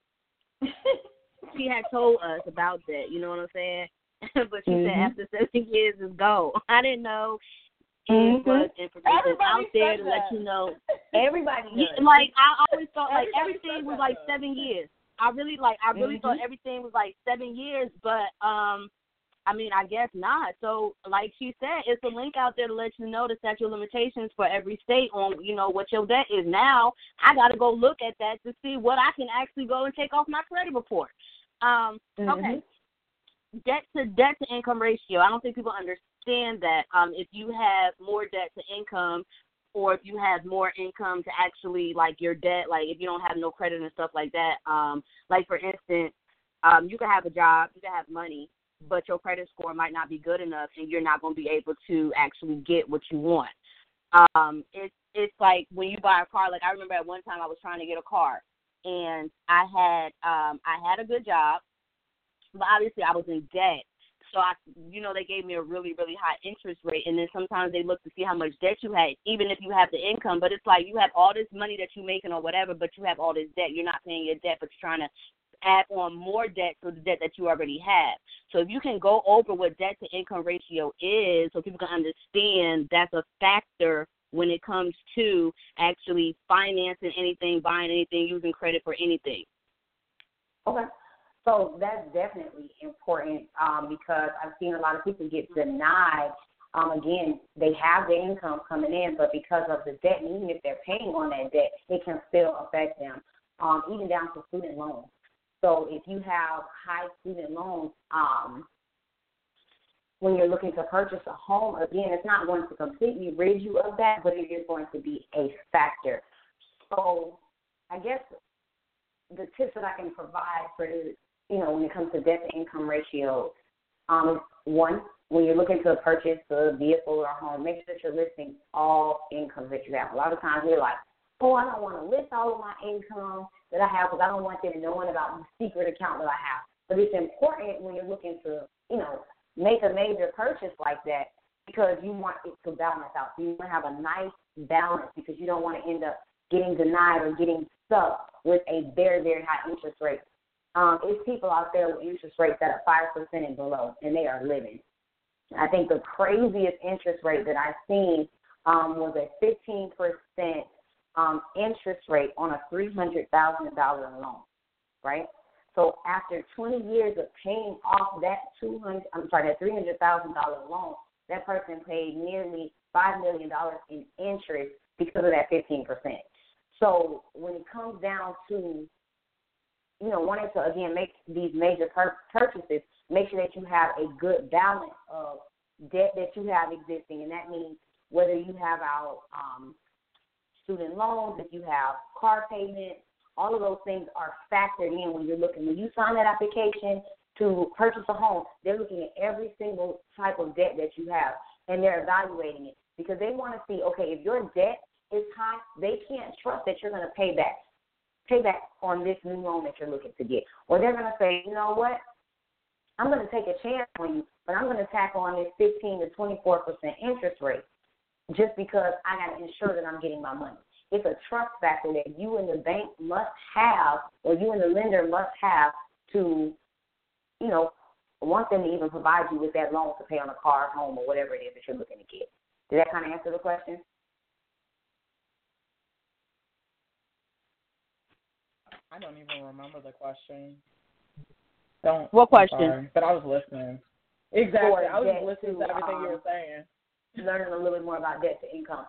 she had told us about that, you know what I'm saying? But she said after 7 years is go. I didn't know it was information out there to let you know. Everybody does. Like, I always thought, like, everything was like 7 years. I really thought everything was like 7 years, but, I mean, I guess not. So, like she said, it's a link out there to let you know the statute of limitations for every state on, what your debt is. Now, I got to go look at that to see what I can actually go and take off my credit report. Okay. Debt to income ratio. I don't think people understand that. If you have more debt to income, or if you have more income to actually, like, your debt, like if you don't have no credit and stuff like that, like, for instance, you can have a job, you can have money, but your credit score might not be good enough, and you're not going to be able to actually get what you want. It's like when you buy a car. Like, I remember at one time I was trying to get a car, and I had a good job, but obviously I was in debt. So they gave me a really, really high interest rate, and then sometimes they look to see how much debt you had, even if you have the income. But it's like you have all this money that you're making or whatever, but you have all this debt. You're not paying your debt, but you're trying to add on more debt to the debt that you already have. So if you can go over what debt to income ratio is, so people can understand that's a factor when it comes to actually financing anything, buying anything, using credit for anything. Okay. So that's definitely important because I've seen a lot of people get denied. Again, they have the income coming in, but because of the debt, even if they're paying on that debt, it can still affect them, even down to student loans. So if you have high student loans, when you're looking to purchase a home, again, it's not going to completely rid you of that, but it is going to be a factor. So I guess the tips that I can provide for when it comes to debt to income ratio, one, when you're looking to purchase a vehicle or a home, make sure that you're listing all incomes that you have. A lot of times you're like, oh, I don't want to list all of my income that I have because I don't want them knowing about the secret account that I have. But it's important when you're looking to, make a major purchase like that because you want it to balance out. So you want to have a nice balance because you don't want to end up getting denied or getting stuck with a very, very high interest rate. It's people out there with interest rates that are 5% and below, and they are living. I think the craziest interest rate that I've seen was a 15% interest rate on a $300,000 loan, right? So after 20 years of paying off that $300,000 loan, that person paid nearly $5 million in interest because of that 15%. So when it comes down to wanting to, again, make these major purchases, make sure that you have a good balance of debt that you have existing. And that means whether you have out student loans, if you have car payments, all of those things are factored in when you're looking. When you sign that application to purchase a home, they're looking at every single type of debt that you have, and they're evaluating it because they want to see, okay, if your debt is high, they can't trust that you're going to pay back on this new loan that you're looking to get. Or they're going to say, you know what, I'm going to take a chance on you, but I'm going to tack on this 15 to 24% interest rate just because I got to ensure that I'm getting my money. It's a trust factor that you and the bank must have, or you and the lender must have to, want them to even provide you with that loan to pay on a car, home, or whatever it is that you're looking to get. Did that kind of answer the question? I don't even remember the question. What question? Sorry, but I was listening. Exactly. I was just listening to everything you were saying. Learning a little bit more about debt to income.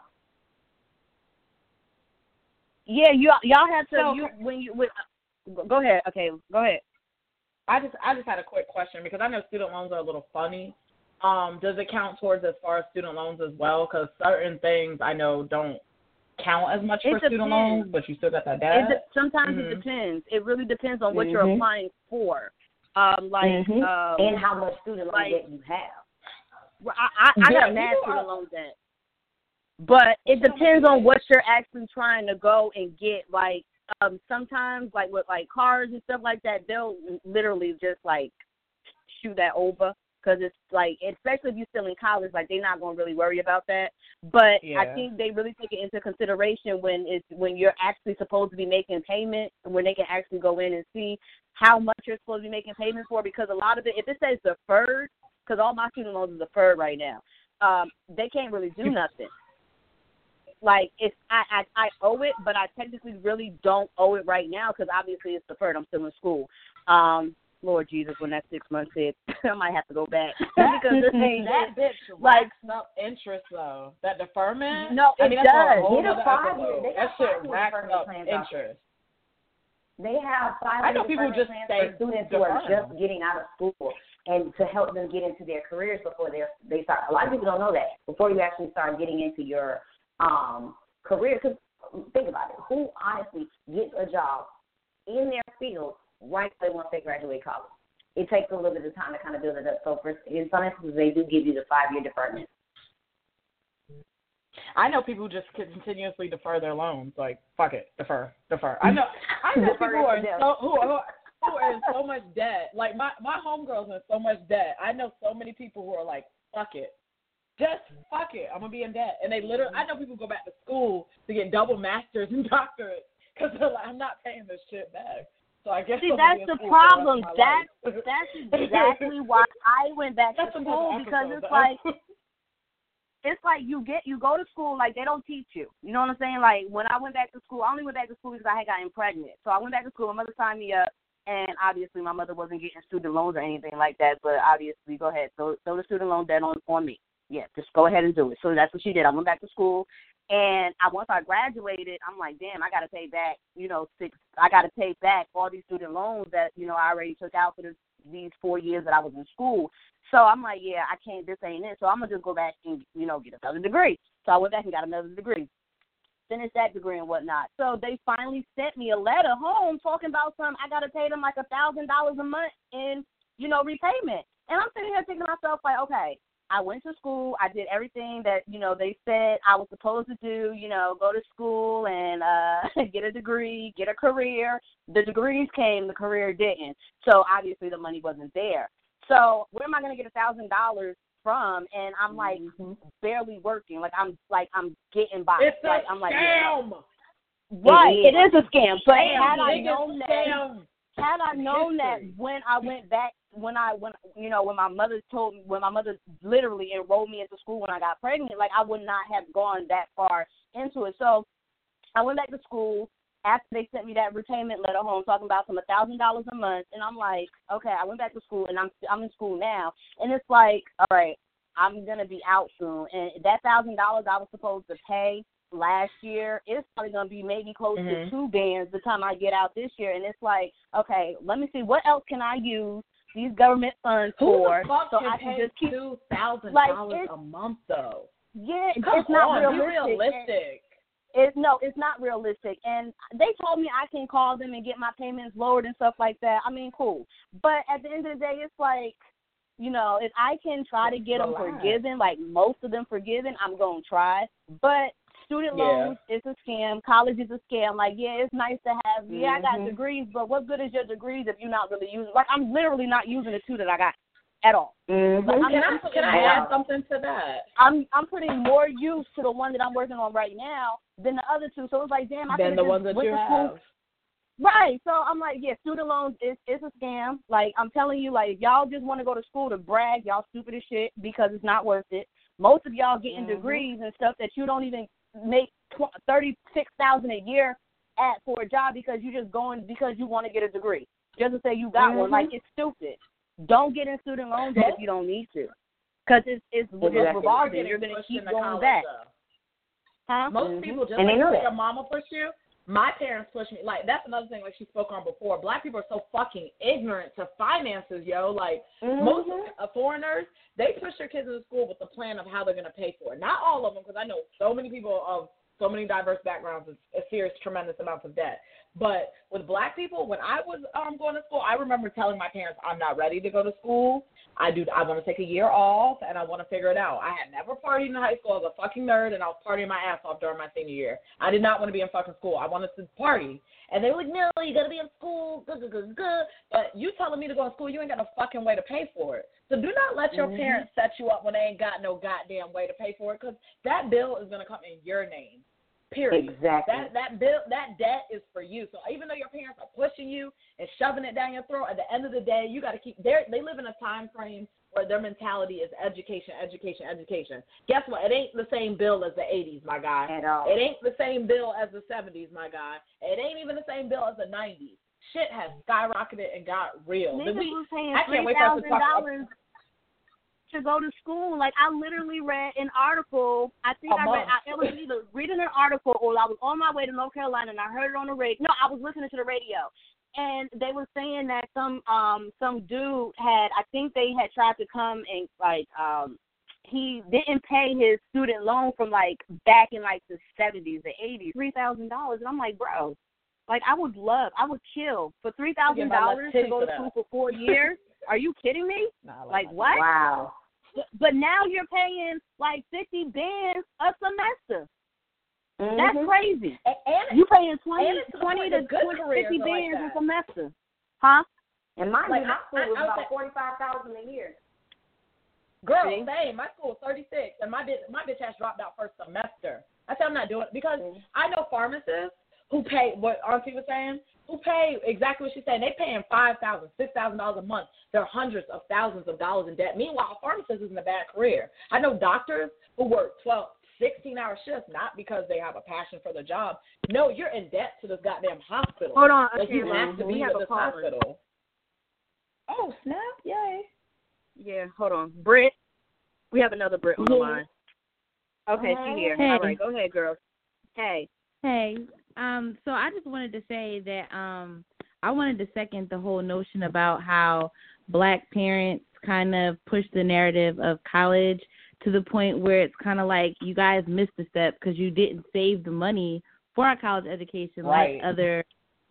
Yeah, y'all have to go ahead. Okay, go ahead. I just had a quick question because I know student loans are a little funny. Does it count towards as far as student loans as well? Because certain things I know don't count as much for student loans, but you still got that debt. Sometimes it depends. It really depends on what you're applying for. And how much student loan debt you have. Well, I got mad student loan debt. But it depends on what you're actually trying to go and get. Like, sometimes, like, with, like, cars and stuff like that, they'll literally just, like, shoot that over. Because it's, like, especially if you're still in college, like, they're not going to really worry about that. But I think they really take it into consideration when you're actually supposed to be making payments, when they can actually go in and see how much you're supposed to be making payments for. Because a lot of it, if it says deferred, because all my student loans are deferred right now, they can't really do nothing. Like, it's I owe it, but I technically really don't owe it right now because obviously it's deferred. I'm still in school. Lord Jesus, when that 6 months hit, I might have to go back. Because this ain't that bitch racks up interest, though. That deferment? No, it does. That shit racks up interest. They have 5 I know people just say for students who are just getting out of school and to help them get into their careers before they start. A lot of people don't know that. Before you actually start getting into your career, because think about it. Who honestly gets a job in their field right away once they graduate college? It takes a little bit of time to kind of build it up. So in some instances, they do give you the 5-year deferment. I know people just continuously defer their loans. Like, fuck it, defer. I know people who are in so much debt. Like, my homegirl's in so much debt. I know so many people who are like, fuck it. Just fuck it. I'm going to be in debt. And they literally, I know people go back to school to get double masters and doctorates because they're like, I'm not paying this shit back. So I guess that's the problem. That's exactly why I went back to school, because it's like you go to school, like they don't teach you. You know what I'm saying? Like when I went back to school, I only went back to school because I had gotten pregnant. So I went back to school. My mother signed me up, and obviously my mother wasn't getting student loans or anything like that. But obviously, go ahead, throw the student loan debt on me. Yeah, just go ahead and do it. So that's what she did. I went back to school, and once I graduated, I'm like, damn, I got to pay back, I got to pay back all these student loans that, I already took out for these 4 years that I was in school. So I'm like, yeah, I can't, this ain't it. So I'm going to just go back and, get another degree. So I went back and got another degree, finished that degree and whatnot. So they finally sent me a letter home talking about I got to pay them like $1,000 a month in, repayment. And I'm sitting here thinking to myself, like, okay, I went to school. I did everything that, they said I was supposed to do, go to school and get a degree, get a career. The degrees came, the career didn't. So obviously the money wasn't there. So where am I going to get $1,000 from? And I'm like barely working. I'm getting by. It's a scam. Right, it is a scam. But had I known that when I went back, when my mother literally enrolled me into school when I got pregnant, like I would not have gone that far into it. So I went back to school after they sent me that repayment letter home talking about some $1,000 a month, and I'm like, okay, I went back to school and I'm in school now, and it's like, all right, I'm gonna be out soon, and that $1,000 I was supposed to pay last year, it's probably going to be maybe close to 2 bands the time I get out this year. And it's like, okay, let me see, what else can I use these government funds for? So I can just keep $2,000 a month, though. Yeah, it's not realistic. It's not realistic. And they told me I can call them and get my payments lowered and stuff like that. I mean, cool. But at the end of the day, it's like, if I can try to get them forgiven, like most of them forgiven, I'm going to try. But student loans, it's a scam. College is a scam. Like, yeah, it's nice to have, I got degrees, but what good is your degrees if you're not really using? Like, I'm literally not using the 2 that I got at all. Like, can I add something to that? I'm putting more use to the one that I'm working on right now than the other 2. So it's like, damn, I could have just went to school. Right. So I'm like, yeah, student loans is a scam. Like, I'm telling you, like, if y'all just want to go to school to brag, y'all stupid as shit because it's not worth it. Most of y'all getting degrees and stuff that you don't even make $36,000 a year for a job because you just going because you want to get a degree. Just to say you got one, like it's stupid. Don't get in student loan debt if you don't need to, because it's revolving. You're going to keep going back. Huh? Most people just like your mama push you. My parents push me. Like, that's another thing, like she spoke on before. Black people are so fucking ignorant to finances, yo. Like, most foreigners, they push their kids into school with the plan of how they're going to pay for it. Not all of them, because I know so many people of so many diverse backgrounds with a serious, tremendous amounts of debt. But with black people, when I was going to school, I remember telling my parents, I'm not ready to go to school. I want to take a year off, and I want to figure it out. I had never partied in high school. I was a fucking nerd, and I was partying my ass off during my senior year. I did not want to be in fucking school. I wanted to party. And they were like, no, you got to be in school. Good. But you telling me to go to school, you ain't got no fucking way to pay for it. So do not let your parents set you up when they ain't got no goddamn way to pay for it, because that bill is going to come in your name. Period. Exactly. That bill, that debt is for you. So even though your parents are pushing you and shoving it down your throat, at the end of the day, you got to keep. They live in a time frame where their mentality is education. Guess what? It ain't the same bill as the 80s, my guy. At all. It ain't the same bill as the 70s, my guy. It ain't even the same bill as the 90s. Shit has skyrocketed and got real. Niggas was paying I can't wait for us to talk about to go to school. Like, I literally read an article. I was either reading an article or I was on my way to North Carolina and I heard it on the radio. No, I was listening to the radio. And they were saying that some dude I think they had tried to come and, like, he didn't pay his student loan from, like, back in, like, the 70s, the 80s, $3,000. And I'm like, bro, like, I would kill for $3,000 to go to school for 4 years. Are you kidding me? Like, what? Wow. But now you're paying like 50 bands a semester. That's crazy. And you paying 20 to 50 bands a semester. Huh? And my school was about $45,000 a year. Girl, same. My school was 36, and my bitch ass dropped out first semester. I said I'm not doing it because I know pharmacists who pay what Auntie was saying. Who pay exactly what she's saying. They paying $5,000, $6,000 a month. They're hundreds of thousands of dollars in debt. Meanwhile, a pharmacist isn't a bad career. I know doctors who work 12, 16-hour shifts, not because they have a passion for the job. No, you're in debt to this goddamn hospital. Hold on. Like, you have to be with this hospital. Oh, snap. Yay. Yeah, hold on. Britt. We have another Britt on the line. Okay, she's here. Hey. All right, go ahead, girl. Hey. So I just wanted to say that I wanted to second the whole notion about how black parents kind of push the narrative of college to the point where it's kind of like you guys missed a step because you didn't save the money for a college education like other,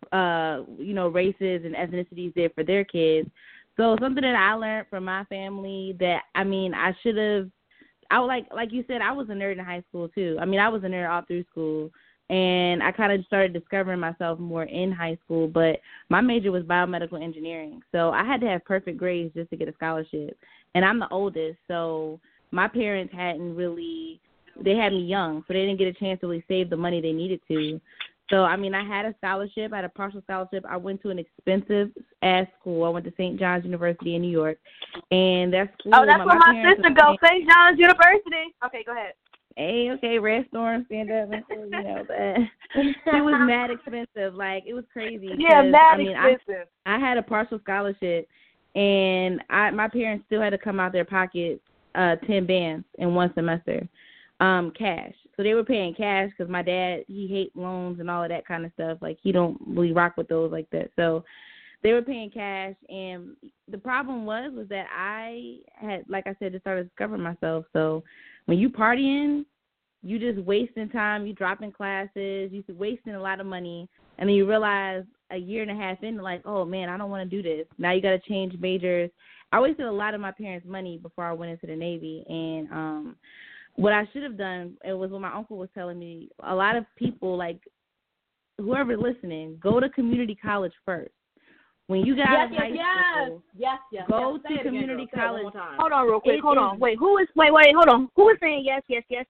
races and ethnicities did for their kids. So something that I learned from my family that, I mean, I should have, like you said, I was a nerd in high school too. I mean, I was a nerd all through school. And I kind of started discovering myself more in high school, but my major was biomedical engineering. So I had to have perfect grades just to get a scholarship. And I'm the oldest, so my parents they had me young, so they didn't get a chance to really save the money they needed to. So, I mean, I had a scholarship. I had a partial scholarship. I went to an expensive-ass school. I went to St. John's University in New York. And that school, oh, that's where my sister goes, St. John's University. Okay, go ahead. Hey, okay, Red Storm, stand up, you know that. It was mad expensive, like it was crazy. Yeah, mad expensive. I had a partial scholarship, and my parents still had to come out their pocket 10 bands in one semester, cash. So they were paying cash because my dad, he hates loans and all of that kind of stuff. Like he don't really rock with those like that. So they were paying cash, and the problem was that I had, like I said, just started discovering myself. So when you partying, you just wasting time, you dropping classes, you wasting a lot of money, and then you realize a year and a half in, like, oh, man, I don't want to do this. Now you got to change majors. I wasted a lot of my parents' money before I went into the Navy, and what I should have done, it was what my uncle was telling me, a lot of people, like, whoever listening, go to community college first. When you get out of high school, go to community college. Hold on real quick. Hold on. Wait, hold on. Who is saying yes?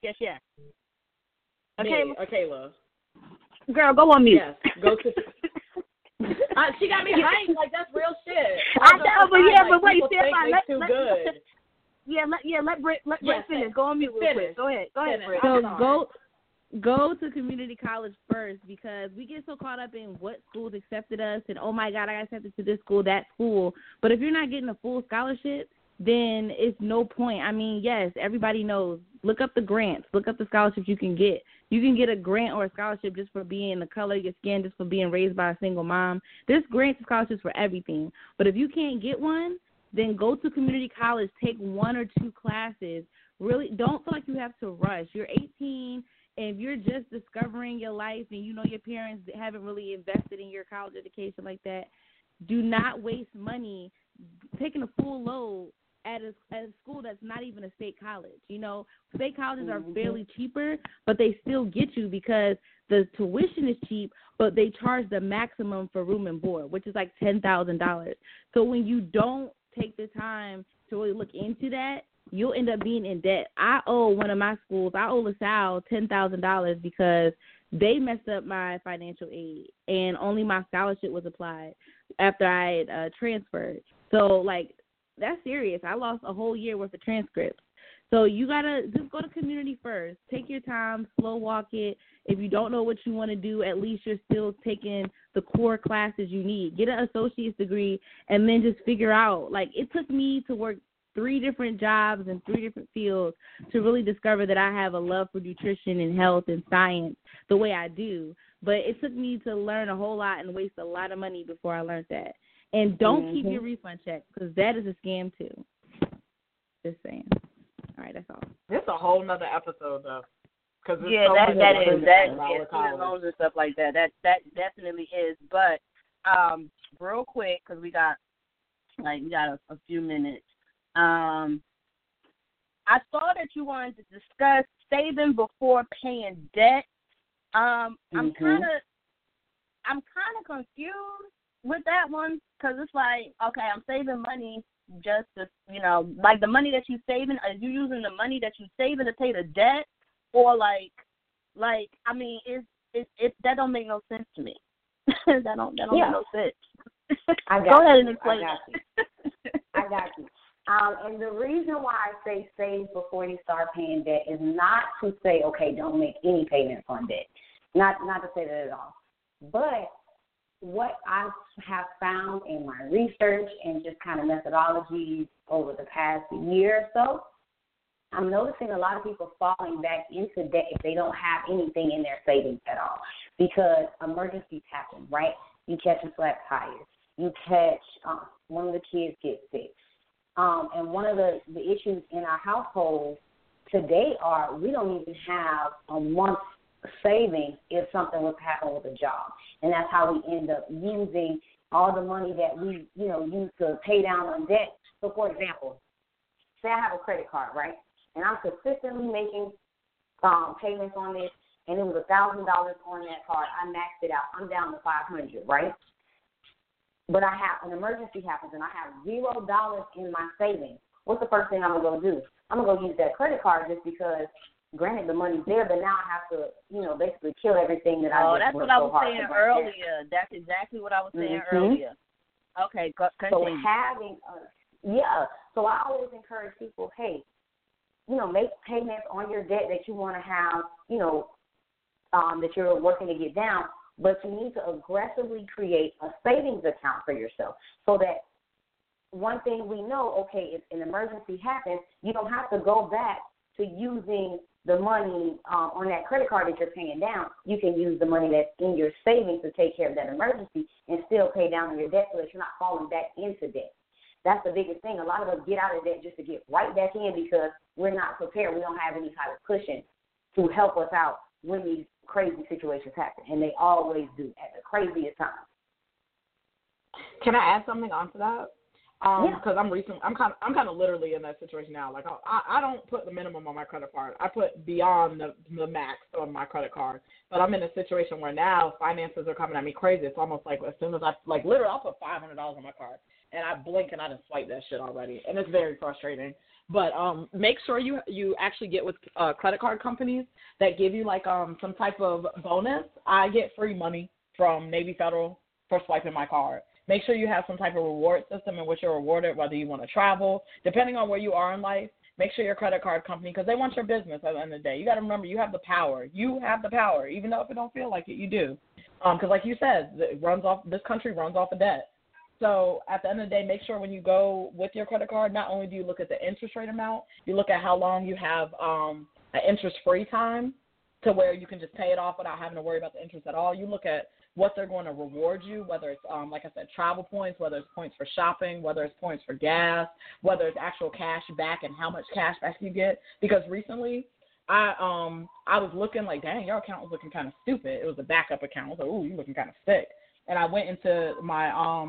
Okay, Kayla. Girl, go on mute. Yes, go to. She got me hyped. Like, that's real shit. I know, but wait, Stefan, let Britt finish. Go on mute real quick. Go ahead, Britt. So go to community college first, because we get so caught up in what schools accepted us and, oh, my God, I got accepted to this school, that school. But if you're not getting a full scholarship, then it's no point. I mean, yes, everybody knows. Look up the grants. Look up the scholarships you can get. You can get a grant or a scholarship just for being the color of your skin, just for being raised by a single mom. There's grants and scholarships for everything. But if you can't get one, then go to community college, take 1 or 2 classes. Really, don't feel like you have to rush. You're 18, and if you're just discovering your life and you know your parents haven't really invested in your college education like that, do not waste money taking a full load at a school that's not even a state college. You know, state colleges are fairly cheaper, but they still get you because the tuition is cheap, but they charge the maximum for room and board, which is like $10,000. So when you don't take the time to really look into that, you'll end up being in debt. I owe one of my schools, I owe LaSalle $10,000 because they messed up my financial aid, and only my scholarship was applied after I had transferred. So, like, that's serious. I lost a whole year worth of transcripts. So you got to just go to community first. Take your time, slow walk it. If you don't know what you want to do, at least you're still taking the core classes you need. Get an associate's degree and then just figure out. Like, it took me to work 3 different jobs in 3 different fields to really discover that I have a love for nutrition and health and science the way I do. But it took me to learn a whole lot and waste a lot of money before I learned that. And don't keep your refund check, because that is a scam too. Just saying. All right, that's all. This is a whole nother episode, though. That loans and stuff like that. That definitely is. But real quick, because we got a few minutes. I saw that you wanted to discuss saving before paying debt. I'm kind of confused with that one, because it's like, okay, I'm saving money just to, like the money that you're saving, are you using the money that you're saving to pay the debt? Or like I mean, that don't make no sense to me. that don't make no sense. Go ahead and explain that. I got you. And the reason why I say save before you start paying debt is not to say, okay, don't make any payments on debt. Not to say that at all. But what I have found in my research and just kind of methodologies over the past year or so, I'm noticing a lot of people falling back into debt if they don't have anything in their savings at all, because emergencies happen, right? You catch a flat tire. You catch one of the kids get sick. And one of the issues in our household today are we don't even have a month's savings if something was to happen with a job. And that's how we end up using all the money that we, use to pay down on debt. So, for example, say I have a credit card, right? And I'm consistently making payments on this, and it was $1,000 on that card. I maxed it out. I'm down to $500, right? But I have an emergency happens, and I have $0 in my savings. What's the first thing I'm going to go do? I'm going to go use that credit card just because, granted, the money's there, but now I have to, basically kill everything that I just worked so hard to get. That's what I was saying earlier. That's exactly what I was saying earlier. Okay, continue. So I always encourage people, hey, make payments on your debt that you want to have, that you're working to get down, but you need to aggressively create a savings account for yourself so that one thing we know, okay, if an emergency happens, you don't have to go back to using the money on that credit card that you're paying down. You can use the money that's in your savings to take care of that emergency and still pay down on your debt so that you're not falling back into debt. That's the biggest thing. A lot of us get out of debt just to get right back in because we're not prepared. We don't have any type of cushion to help us out when these crazy situations happen, and they always do at the craziest times. Can I add something onto that? Because I'm kind of literally in that situation now. Like I don't put the minimum on my credit card. I put beyond the max on my credit card. But I'm in a situation where now finances are coming at me crazy. It's almost like as soon as literally I'll put $500 on my card, and I blink and I just swipe that shit already, and it's very frustrating. But make sure you actually get with credit card companies that give you some type of bonus. I get free money from Navy Federal for swiping my card. Make sure you have some type of reward system in which you're rewarded, whether you want to travel. Depending on where you are in life, Make sure your credit card company, because they want your business at the end of the day. You got to remember, you have the power. You have the power, even though if it don't feel like it, you do. Because like you said, this country runs off of debt. So at the end of the day, make sure when you go with your credit card, not only do you look at the interest rate amount, you look at how long you have an interest-free time to where you can just pay it off without having to worry about the interest at all. You look at what they're going to reward you, whether it's, like I said, travel points, whether it's points for shopping, whether it's points for gas, whether it's actual cash back and how much cash back you get. Because recently I was looking like, dang, your account was looking kind of stupid. It was a backup account. I was like, ooh, you're looking kind of sick. And I went into my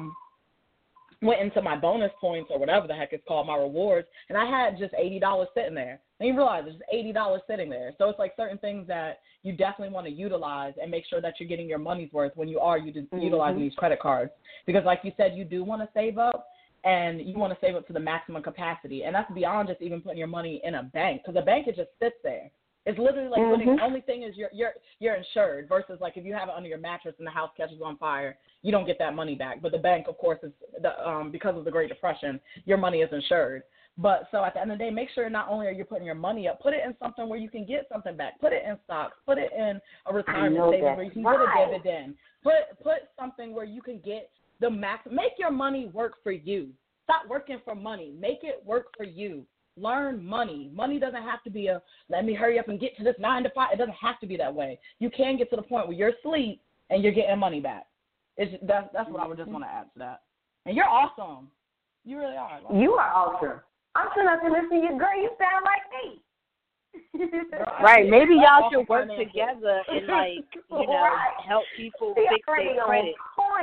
bonus points or whatever the heck it's called, my rewards, and I had just $80 sitting there. And you realize there's $80 sitting there. So it's like certain things that you definitely want to utilize and make sure that you're getting your money's worth when you are utilizing these credit cards. Because like you said, you do want to save up, and you want to save up to the maximum capacity. And that's beyond just even putting your money in a bank, because a bank, it just sits there. It's literally like putting, the only thing is you're insured versus like if you have it under your mattress and the house catches on fire, you don't get that money back. But the bank, of course, is because of the Great Depression, your money is insured. But so at the end of the day, make sure not only are you putting your money up, put it in something where you can get something back. Put it in stocks. Put it in a retirement savings where you can get a dividend. Put something where you can get the max. Make your money work for you. Stop working for money. Make it work for you. Learn money. Money doesn't have to be let me hurry up and get to this 9 to 5. It doesn't have to be that way. You can get to the point where you're asleep and you're getting money back. That's what I would just want to add to that. And you're awesome. You really are. You are awesome. I'm sitting up and listening to you, girl. You sound like me. Right. Maybe y'all should work together and help people fix their credit.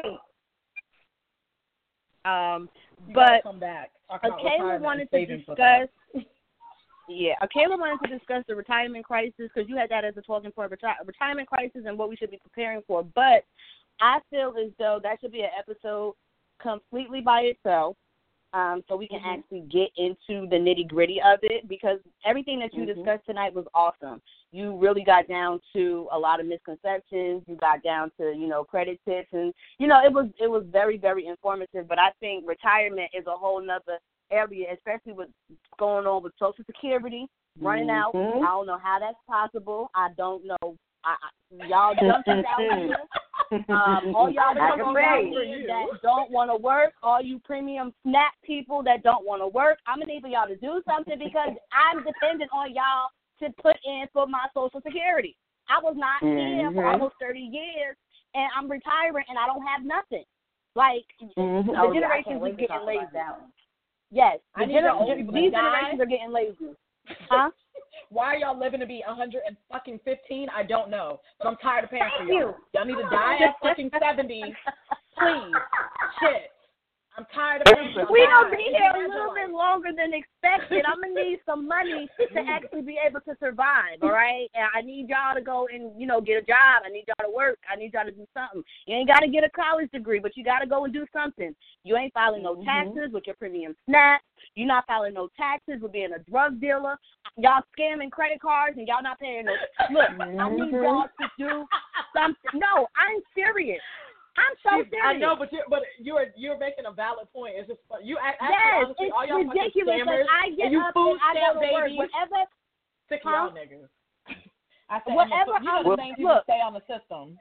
But Akayla wanted to discuss. Yeah, Akayla wanted to discuss the retirement crisis because you had that as a talking point, retirement crisis and what we should be preparing for. But I feel as though that should be an episode completely by itself, so we can actually get into the nitty gritty of it, because everything that you discussed tonight was awesome. You really got down to a lot of misconceptions. You got down to, credit tips, and, it was very, very informative. But I think retirement is a whole nother area, especially with going on with Social Security running out. I don't know how that's possible. I don't know. Y'all jumped out here. All y'all that don't want to work, all you premium SNAP people that don't want to work, I'm going to need for y'all to do something, because I'm dependent on y'all to put in for my Social Security. I was not here for almost 30 years, and I'm retiring, and I don't have nothing. Like, the generations are getting lazy. Yes, these generations are getting lazy. Huh? Why are y'all living to be 115? I don't know. But I'm tired of paying for y'all. Y'all need to die at fucking 70. Please. Shit. I'm tired of paying for y'all. We don't be here a little bit longer than expected. I'm going to need some money to actually be able to survive, all right? And I need y'all to go and, get a job. I need y'all to work. I need y'all to do something. You ain't got to get a college degree, but you got to go and do something. You ain't filing no taxes with your premium SNAP. You're not filing no taxes with being a drug dealer. Y'all scamming credit cards and y'all not paying no. Look, I need y'all to do something. No, I'm serious. I'm so serious. I know, but you're making a valid point. It's just you actually, yes, honestly, it's all y'all ridiculous. Scammers, I get up and I go to work. Whatever. Sick of y'all niggas. I said, whatever. Look, stay on the system.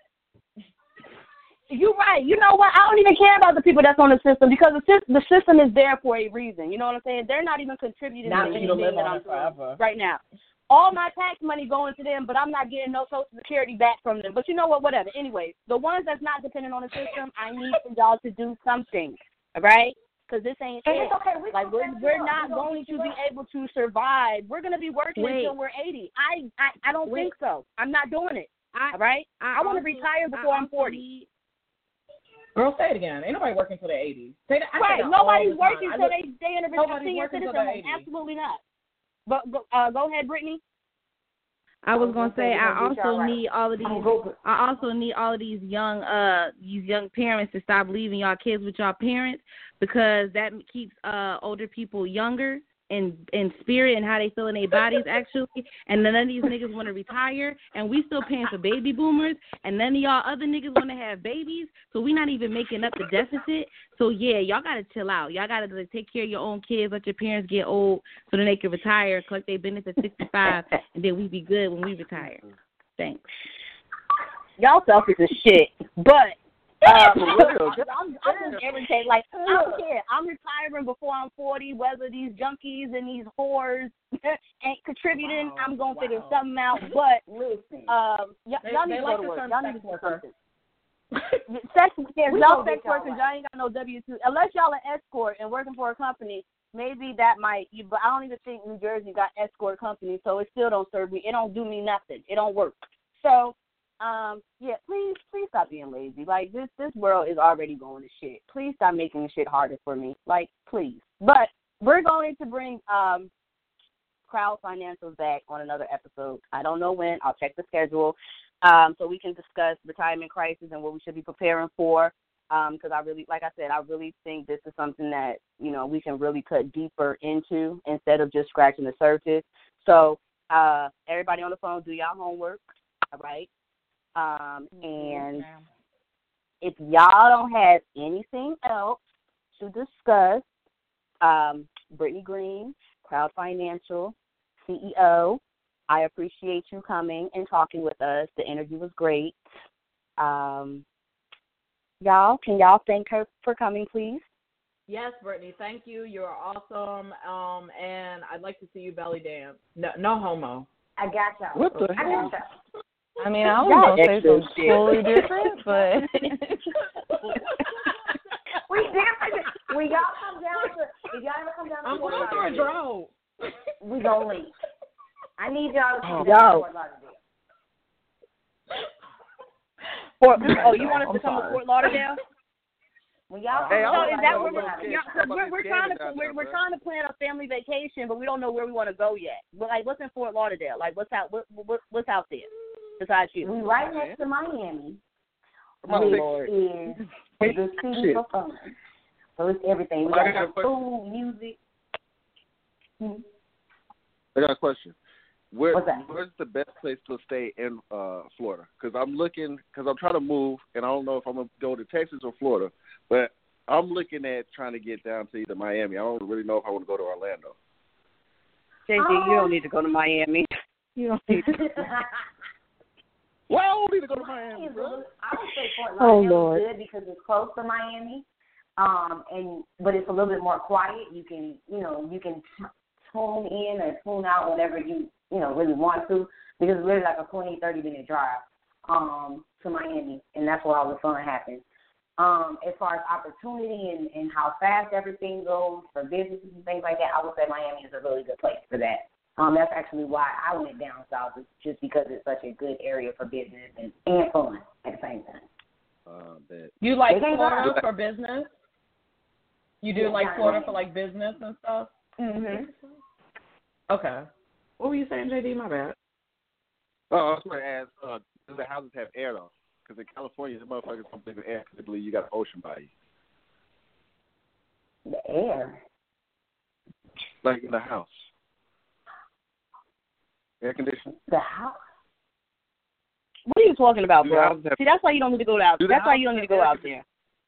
You're right. You know what? I don't even care about the people that's on the system, because the system is there for a reason. You know what I'm saying? They're not even contributing to anything that I'm doing right now. All my tax money going to them, but I'm not getting no Social Security back from them. But you know what? Whatever. Anyway, the ones that's not dependent on the system, I need for y'all to do something, all right? Because this ain't it. Okay. We're not going to be able to survive. We're going to be working until we're 80. I don't think so. I'm not doing it, all right? I want to retire before I'm 40. Girl, say it again. Ain't nobody working till they're 80. Right. Nobody's working till they in a senior citizen home. Absolutely not. But go ahead, Brittany. I was gonna say I also need all of these. I also need all of these young parents to stop leaving y'all kids with y'all parents, because that keeps older people younger in spirit and how they feel in their bodies actually, and none of these niggas want to retire, and we still paying for baby boomers, and none of y'all other niggas want to have babies, so we not even making up the deficit. So yeah, y'all gotta chill out. Y'all gotta take care of your own kids, let your parents get old so then they can retire, collect their benefits at 65, and then we be good when we retire. Thanks. Y'all selfish as shit, but I'm just irritated. Like, I don't care. I'm retiring before I'm 40. Whether these junkies and these whores ain't contributing, I'm gonna figure something out. But listen, y'all need to go to work. Y'all need to do something. Y'all sex workers, y'all ain't got no W-2 unless y'all an escort and working for a company. Maybe that might. But I don't even think New Jersey got escort companies, so it still don't serve me. It don't do me nothing. It don't work. So. Yeah, please stop being lazy. Like, this world is already going to shit. Please stop making the shit harder for me. Like, please. But we're going to bring crowd financials back on another episode. I don't know when. I'll check the schedule so we can discuss retirement crisis and what we should be preparing for. Because I really, like I said, I really think this is something that, you know, we can really cut deeper into instead of just scratching the surface. So everybody on the phone, do y'all homework, all right? And if y'all don't have anything else to discuss, Brittany Green, Crowd Financial, CEO, I appreciate you coming and talking with us. The interview was great. Can y'all thank her for coming, please? Yes, Brittany, thank you. You're awesome. And I'd like to see you belly dance. No homo. I got y'all. What the hell? I mean, I was going to say something totally different, but... We different. When y'all come down to... If y'all ever come down to I'm Fort going for a Lauderdale, drone. we gonna leave. I need y'all to come down to Fort Lauderdale. You want us to come to Fort Lauderdale? When y'all Hey, come So down is to that Fort where Lauderdale, we're trying to plan a family vacation, but we don't know where we want to go yet. But like, what's in Fort Lauderdale? Like, what's out there besides you? we right next to Miami. Lord. Which is the city for fun. So it's everything. We got food, music. I got a question. What's that? Where's the best place to stay in Florida? Because I'm trying to move, and I don't know if I'm going to go to Texas or Florida, but I'm looking at trying to get down to either Miami. I don't really know if I want to go to Orlando. JJ, you don't need to go to Miami. You don't need to. Well, I don't need to go to Miami, bro. I would say Fort Lauderdale is good because it's close to Miami, but it's a little bit more quiet. You can tune in or tune out whenever you really want to, because it's really like a 20-30 minute drive to Miami, and that's where all the fun happens. As far as opportunity and how fast everything goes for businesses and things like that, I would say Miami is a really good place for that. That's actually why I went down south, is just because it's such a good area for business and fun at the same time. You like Florida for business? You do like Florida for like business and stuff? Mhm. Okay. What were you saying, JD? My bad. Oh, I was going to ask, do the houses have air, though? Because in California, the motherfuckers don't believe in air because they believe you got an ocean by you. The air. Like in the house. Air conditioning. The house. What are you talking about, Do the bro? houses have- See, that's why you don't need to go out. Do the That's why you don't need to go out there.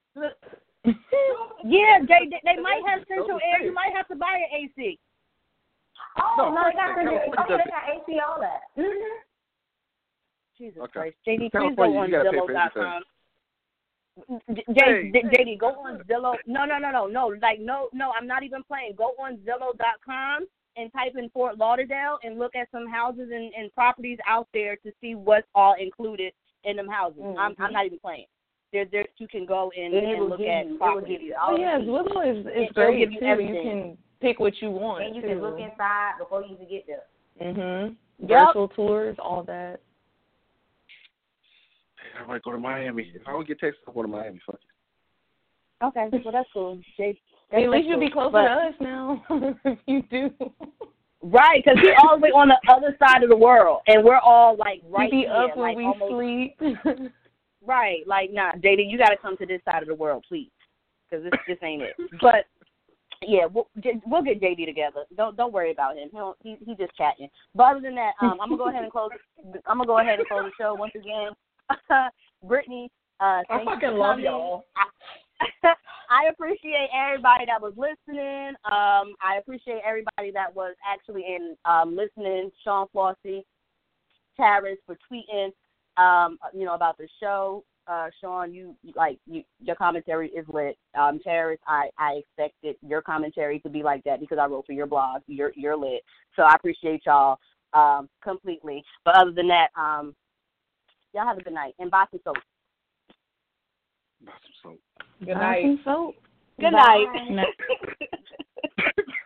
Yeah, they might have central air. You might have to buy an AC. Oh, no, they got California AC, all that. Mm-hmm. Jesus Okay. Christ. JD, please California, go on you gotta pay for Zillow.com. Hey. JD, go on Zillow. No. Like, no, I'm not even playing. Go on Zillow.com and type in Fort Lauderdale and look at some houses and properties out there to see what's all included in them houses. Mm-hmm. I'm not even playing. There's you can go and look at properties. It will give you all Zillow is It'll great, give you too. everything. You can pick what you want, and you too. can look inside before you even get there. Mm-hmm. Yep. Virtual tours, all that. I might go to Miami. If I don't get Texas, I'll go to Miami. Fuck it. Okay, well, that's cool. At least you'll be closer to us now, if you do. Right, because we're all the way on the other side of the world, and we're all, like, right we be here. up when like, we almost, sleep. Right, like, nah, JD, you got to come to this side of the world, please, because this ain't it. But Yeah, we'll get JD together. Don't worry about him. He's just chatting. But other than that, I'm gonna go ahead and close. The show once again. Brittany, I fucking love y'all. I appreciate everybody that was listening. I appreciate everybody that was actually listening. Sean Flossie, Taris for tweeting, about the show. Sean, your commentary is lit. Taris, I expected your commentary to be like that because I wrote for your blog. You're lit. So I appreciate y'all completely. But other than that, y'all have a good night and buy some soap. Good night. Good night.